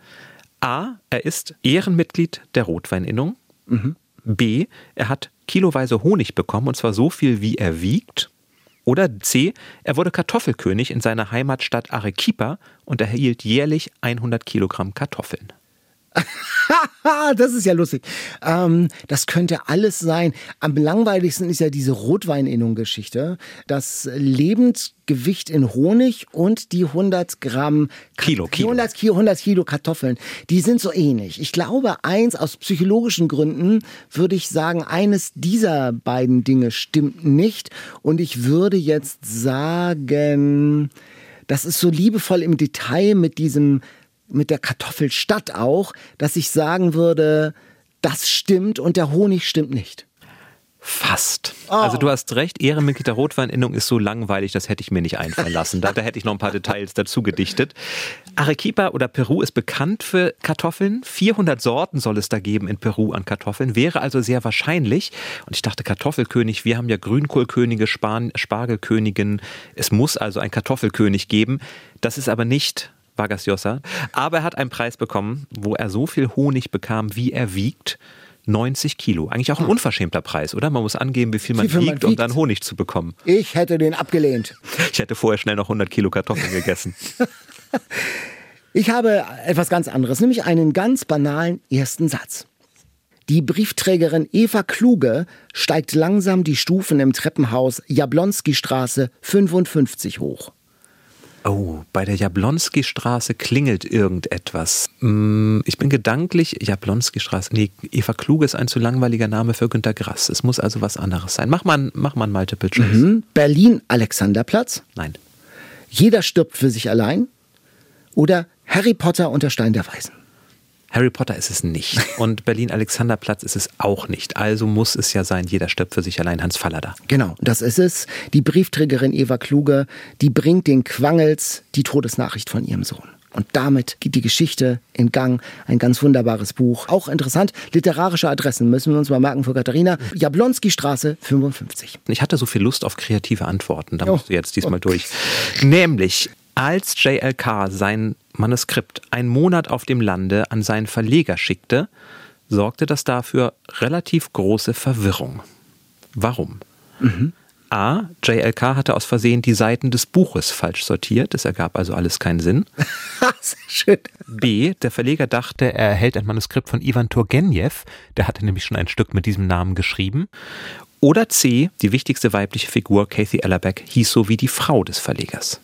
A. Er ist Ehrenmitglied der Rotweininnung. Mhm. B. Er hat kiloweise Honig bekommen, und zwar so viel, wie er wiegt. Oder C. Er wurde Kartoffelkönig in seiner Heimatstadt Arequipa und erhielt jährlich hundert Kilogramm Kartoffeln. Das ist ja lustig. Ähm, das könnte alles sein. Am langweiligsten ist ja diese Rotweininnung-Geschichte. Das Lebensgewicht in Honig und die hundert Gramm Kilo, Kilo. hundert Kilo, hundert Kilo Kartoffeln. Die sind so ähnlich. Ich glaube, eins aus psychologischen Gründen würde ich sagen, eines dieser beiden Dinge stimmt nicht. Und ich würde jetzt sagen, das ist so liebevoll im Detail mit diesem mit der Kartoffelstadt auch, dass ich sagen würde, das stimmt und der Honig stimmt nicht. Fast. Oh. Also du hast recht, Ehrenmitglied der Rotweininnung ist so langweilig, das hätte ich mir nicht einfallen lassen. Da, da hätte ich noch ein paar Details dazu gedichtet. Arequipa oder Peru ist bekannt für Kartoffeln. vierhundert Sorten soll es da geben in Peru an Kartoffeln. Wäre also sehr wahrscheinlich. Und ich dachte, Kartoffelkönig, wir haben ja Grünkohlkönige, Span- Spargelkönigin. Es muss also einen Kartoffelkönig geben. Das ist aber nicht Vargas Llosa. Aber er hat einen Preis bekommen, wo er so viel Honig bekam, wie er wiegt. neunzig Kilo. Eigentlich auch ein unverschämter Preis, oder? Man muss angeben, wie viel man, Wie viel man wiegt, um wiegt. dann Honig zu bekommen. Ich hätte den abgelehnt. Ich hätte vorher schnell noch hundert Kilo Kartoffeln gegessen. Ich habe etwas ganz anderes, nämlich einen ganz banalen ersten Satz. Die Briefträgerin Eva Kluge steigt langsam die Stufen im Treppenhaus Jablonski-Straße fünfundfünfzig hoch. Oh, bei der Jablonski-Straße klingelt irgendetwas. Ich bin gedanklich, Jablonski-Straße, nee, Eva Kluge ist ein zu langweiliger Name für Günter Grass. Es muss also was anderes sein. Mach mal, mach mal ein Multiple Choice. Mhm. Berlin-Alexanderplatz. Nein. Jeder stirbt für sich allein. Oder Harry Potter und der Stein der Weisen. Harry Potter ist es nicht. Und Berlin-Alexanderplatz ist es auch nicht. Also muss es ja sein, jeder stirbt für sich allein, Hans Fallada. Genau, das ist es. Die Briefträgerin Eva Kluge, die bringt den Quangels die Todesnachricht von ihrem Sohn. Und damit geht die Geschichte in Gang. Ein ganz wunderbares Buch. Auch interessant, literarische Adressen müssen wir uns mal merken für Katharina. Jablonski-Straße fünfundfünfzig. Ich hatte so viel Lust auf kreative Antworten. Da Oh. musst du jetzt diesmal Oh. durch. Nämlich, als J L K sein Manuskript einen Monat auf dem Lande an seinen Verleger schickte, sorgte das dafür relativ große Verwirrung. Warum? Mhm. A. J L K hatte aus Versehen die Seiten des Buches falsch sortiert. Es ergab also alles keinen Sinn. Sehr schön. B. Der Verleger dachte, er erhält ein Manuskript von Ivan Turgenev. Der hatte nämlich schon ein Stück mit diesem Namen geschrieben. Oder C. Die wichtigste weibliche Figur, Kathy Ellerbeck, hieß so wie die Frau des Verlegers.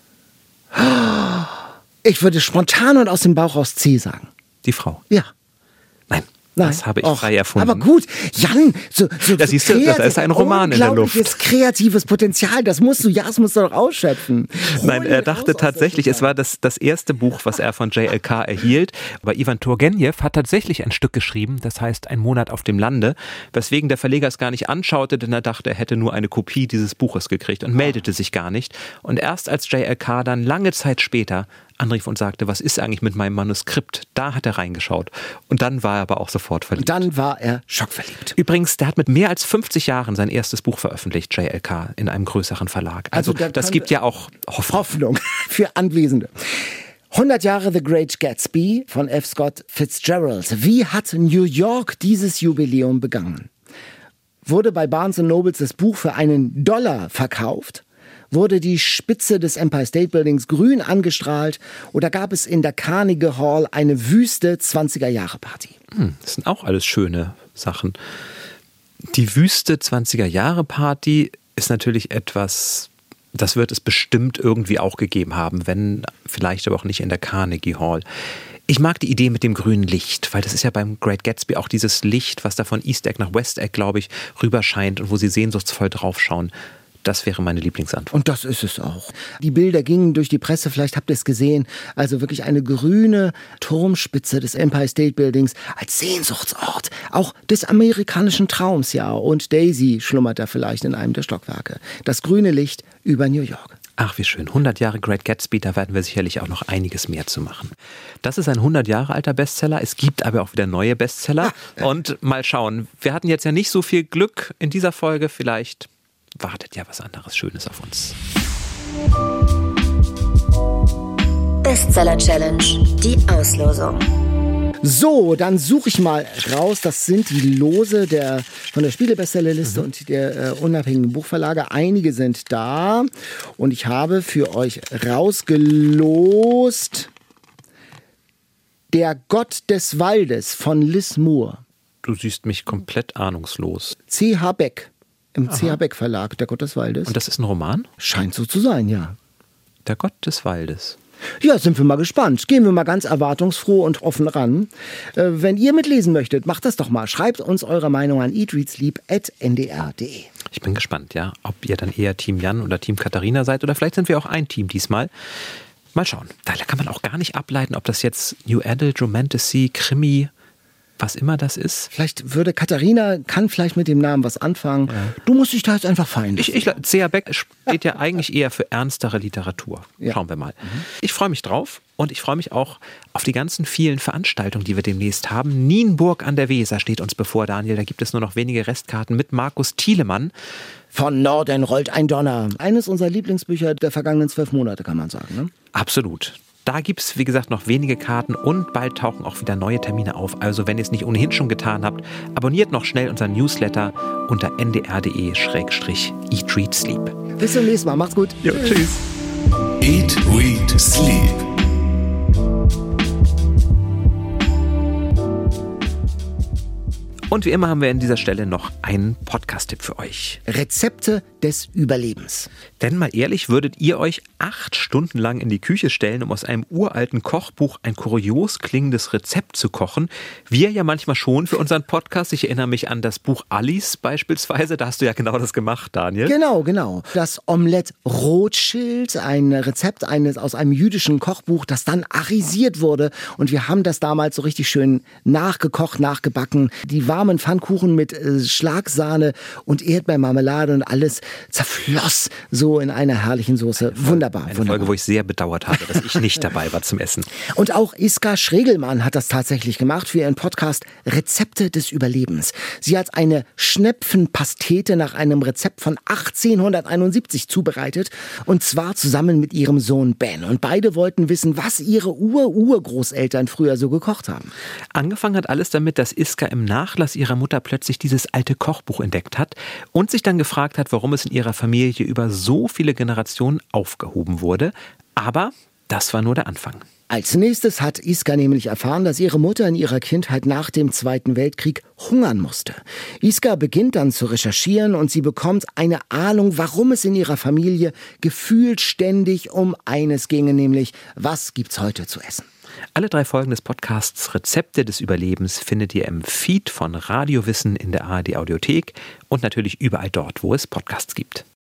Ich würde spontan und aus dem Bauch raus C sagen. Die Frau. Ja. Nein. Nein. Das habe ich Och, frei erfunden. Aber gut, Jan, so, so Da siehst du, kreativ, da ist ein Roman in der Luft. unglaubliches kreatives Potenzial, das musst du, ja, das musst du doch ausschöpfen. Nein, Hol er ihn dachte raus aus tatsächlich, der es war das, das erste Buch, was er von J L K erhielt. Aber Ivan Turgenev hat tatsächlich ein Stück geschrieben, das heißt Ein Monat auf dem Lande, weswegen der Verleger es gar nicht anschaute, denn er dachte, er hätte nur eine Kopie dieses Buches gekriegt und meldete sich gar nicht. Und erst als J L K dann lange Zeit später anrief und sagte, was ist eigentlich mit meinem Manuskript? Da hat er reingeschaut. Und dann war er aber auch sofort verliebt. Dann war er schockverliebt. Übrigens, der hat mit mehr als fünfzig Jahren sein erstes Buch veröffentlicht, J L K, in einem größeren Verlag. Also, Also da das kann- gibt ja auch Hoffnung. Hoffnung für Anwesende. hundert Jahre The Great Gatsby von F. Scott Fitzgerald. Wie hat New York dieses Jubiläum begangen? Wurde bei Barnes and Nobles das Buch für einen Dollar verkauft? Wurde die Spitze des Empire State Buildings grün angestrahlt oder gab es in der Carnegie Hall eine wüste zwanziger-Jahre-Party? Hm, das sind auch alles schöne Sachen. Die wüste zwanziger-Jahre-Party ist natürlich etwas, das wird es bestimmt irgendwie auch gegeben haben, wenn vielleicht aber auch nicht in der Carnegie Hall. Ich mag die Idee mit dem grünen Licht, weil das ist ja beim Great Gatsby auch dieses Licht, was da von East Egg nach West Egg, glaube ich, rüberscheint und wo sie sehnsuchtsvoll draufschauen. Das wäre meine Lieblingsantwort. Und das ist es auch. Die Bilder gingen durch die Presse, vielleicht habt ihr es gesehen. Also wirklich eine grüne Turmspitze des Empire State Buildings als Sehnsuchtsort. Auch des amerikanischen Traums, ja. Und Daisy schlummert da vielleicht in einem der Stockwerke. Das grüne Licht über New York. Ach, wie schön. hundert Jahre Great Gatsby, da werden wir sicherlich auch noch einiges mehr zu machen. Das ist ein hundert Jahre alter Bestseller. Es gibt aber auch wieder neue Bestseller. Und mal schauen. Wir hatten jetzt ja nicht so viel Glück in dieser Folge. Vielleicht wartet ja was anderes Schönes auf uns. Bestseller Challenge, die Auslosung. So, dann suche ich mal raus. Das sind die Lose der, von der Spiegel-Bestsellerliste mhm. und der äh, unabhängigen Buchverlage. Einige sind da. Und ich habe für euch rausgelost Der Gott des Waldes von Liz Moore. Du siehst mich komplett ahnungslos. C H. Beck. Im C H. Beck Verlag, Der Gott des Waldes. Und das ist ein Roman? Scheint so zu sein, ja. Der Gott des Waldes. Ja, sind wir mal gespannt. Gehen wir mal ganz erwartungsfroh und offen ran. Äh, wenn ihr mitlesen möchtet, macht das doch mal. Schreibt uns eure Meinung an eatreadsleep at n d r punkt d e. Ich bin gespannt, ja, ob ihr dann eher Team Jan oder Team Katharina seid oder vielleicht sind wir auch ein Team diesmal. Mal schauen. Da kann man auch gar nicht ableiten, ob das jetzt New Adult, Romantasy, Krimi, was immer das ist. Vielleicht würde Katharina, kann vielleicht mit dem Namen was anfangen. Ja. Du musst dich da jetzt einfach fallen lassen. Ich, ich, C H. Beck steht ja eigentlich eher für ernstere Literatur. Ja. Schauen wir mal. Mhm. Ich freue mich drauf und ich freue mich auch auf die ganzen vielen Veranstaltungen, die wir demnächst haben. Nienburg an der Weser steht uns bevor, Daniel. Da gibt es nur noch wenige Restkarten mit Markus Thielemann. Von Norden rollt ein Donner. Eines unserer Lieblingsbücher der vergangenen zwölf Monate, kann man sagen. Ne? Absolut. Da gibt es, wie gesagt, noch wenige Karten und bald tauchen auch wieder neue Termine auf. Also wenn ihr es nicht ohnehin schon getan habt, abonniert noch schnell unseren Newsletter unter n d r punkt d e slash eat read sleep. Bis zum nächsten Mal. Macht's gut. Jo, tschüss. Eat, Read, Sleep. Und wie immer haben wir an dieser Stelle noch einen Podcast-Tipp für euch. Rezepte des Überlebens. Denn mal ehrlich, würdet ihr euch acht Stunden lang in die Küche stellen, um aus einem uralten Kochbuch ein kurios klingendes Rezept zu kochen? Wir ja manchmal schon für unseren Podcast. Ich erinnere mich an das Buch Alice beispielsweise. Da hast du ja genau das gemacht, Daniel. Genau, genau. Das Omelette Rothschild, ein Rezept eines aus einem jüdischen Kochbuch, das dann arisiert wurde. Und wir haben das damals so richtig schön nachgekocht, nachgebacken. Die warmen Pfannkuchen mit äh, Schlagsahne und Erdbeermarmelade und alles zerfloss so in einer herrlichen Soße. Wunderbar. Eine wunderbar. Folge, wo ich sehr bedauert habe, dass ich nicht dabei war zum Essen. Und auch Iska Schregelmann hat das tatsächlich gemacht für ihren Podcast Rezepte des Überlebens. Sie hat eine Schnepfenpastete nach einem Rezept von achtzehnhunderteinundsiebzig zubereitet und zwar zusammen mit ihrem Sohn Ben. Und beide wollten wissen, was ihre Ur-Urgroßeltern früher so gekocht haben. Angefangen hat alles damit, dass Iska im Nachlass ihrer Mutter plötzlich dieses alte Kochbuch entdeckt hat und sich dann gefragt hat, warum es in ihrer Familie über so viele Generationen aufgehoben wurde. Aber das war nur der Anfang. Als nächstes hat Iska nämlich erfahren, dass ihre Mutter in ihrer Kindheit nach dem Zweiten Weltkrieg hungern musste. Iska beginnt dann zu recherchieren und sie bekommt eine Ahnung, warum es in ihrer Familie gefühlt ständig um eines ginge, nämlich was gibt's heute zu essen. Alle drei Folgen des Podcasts Rezepte des Überlebens findet ihr im Feed von Radio Wissen in der A R D Audiothek und natürlich überall dort, wo es Podcasts gibt.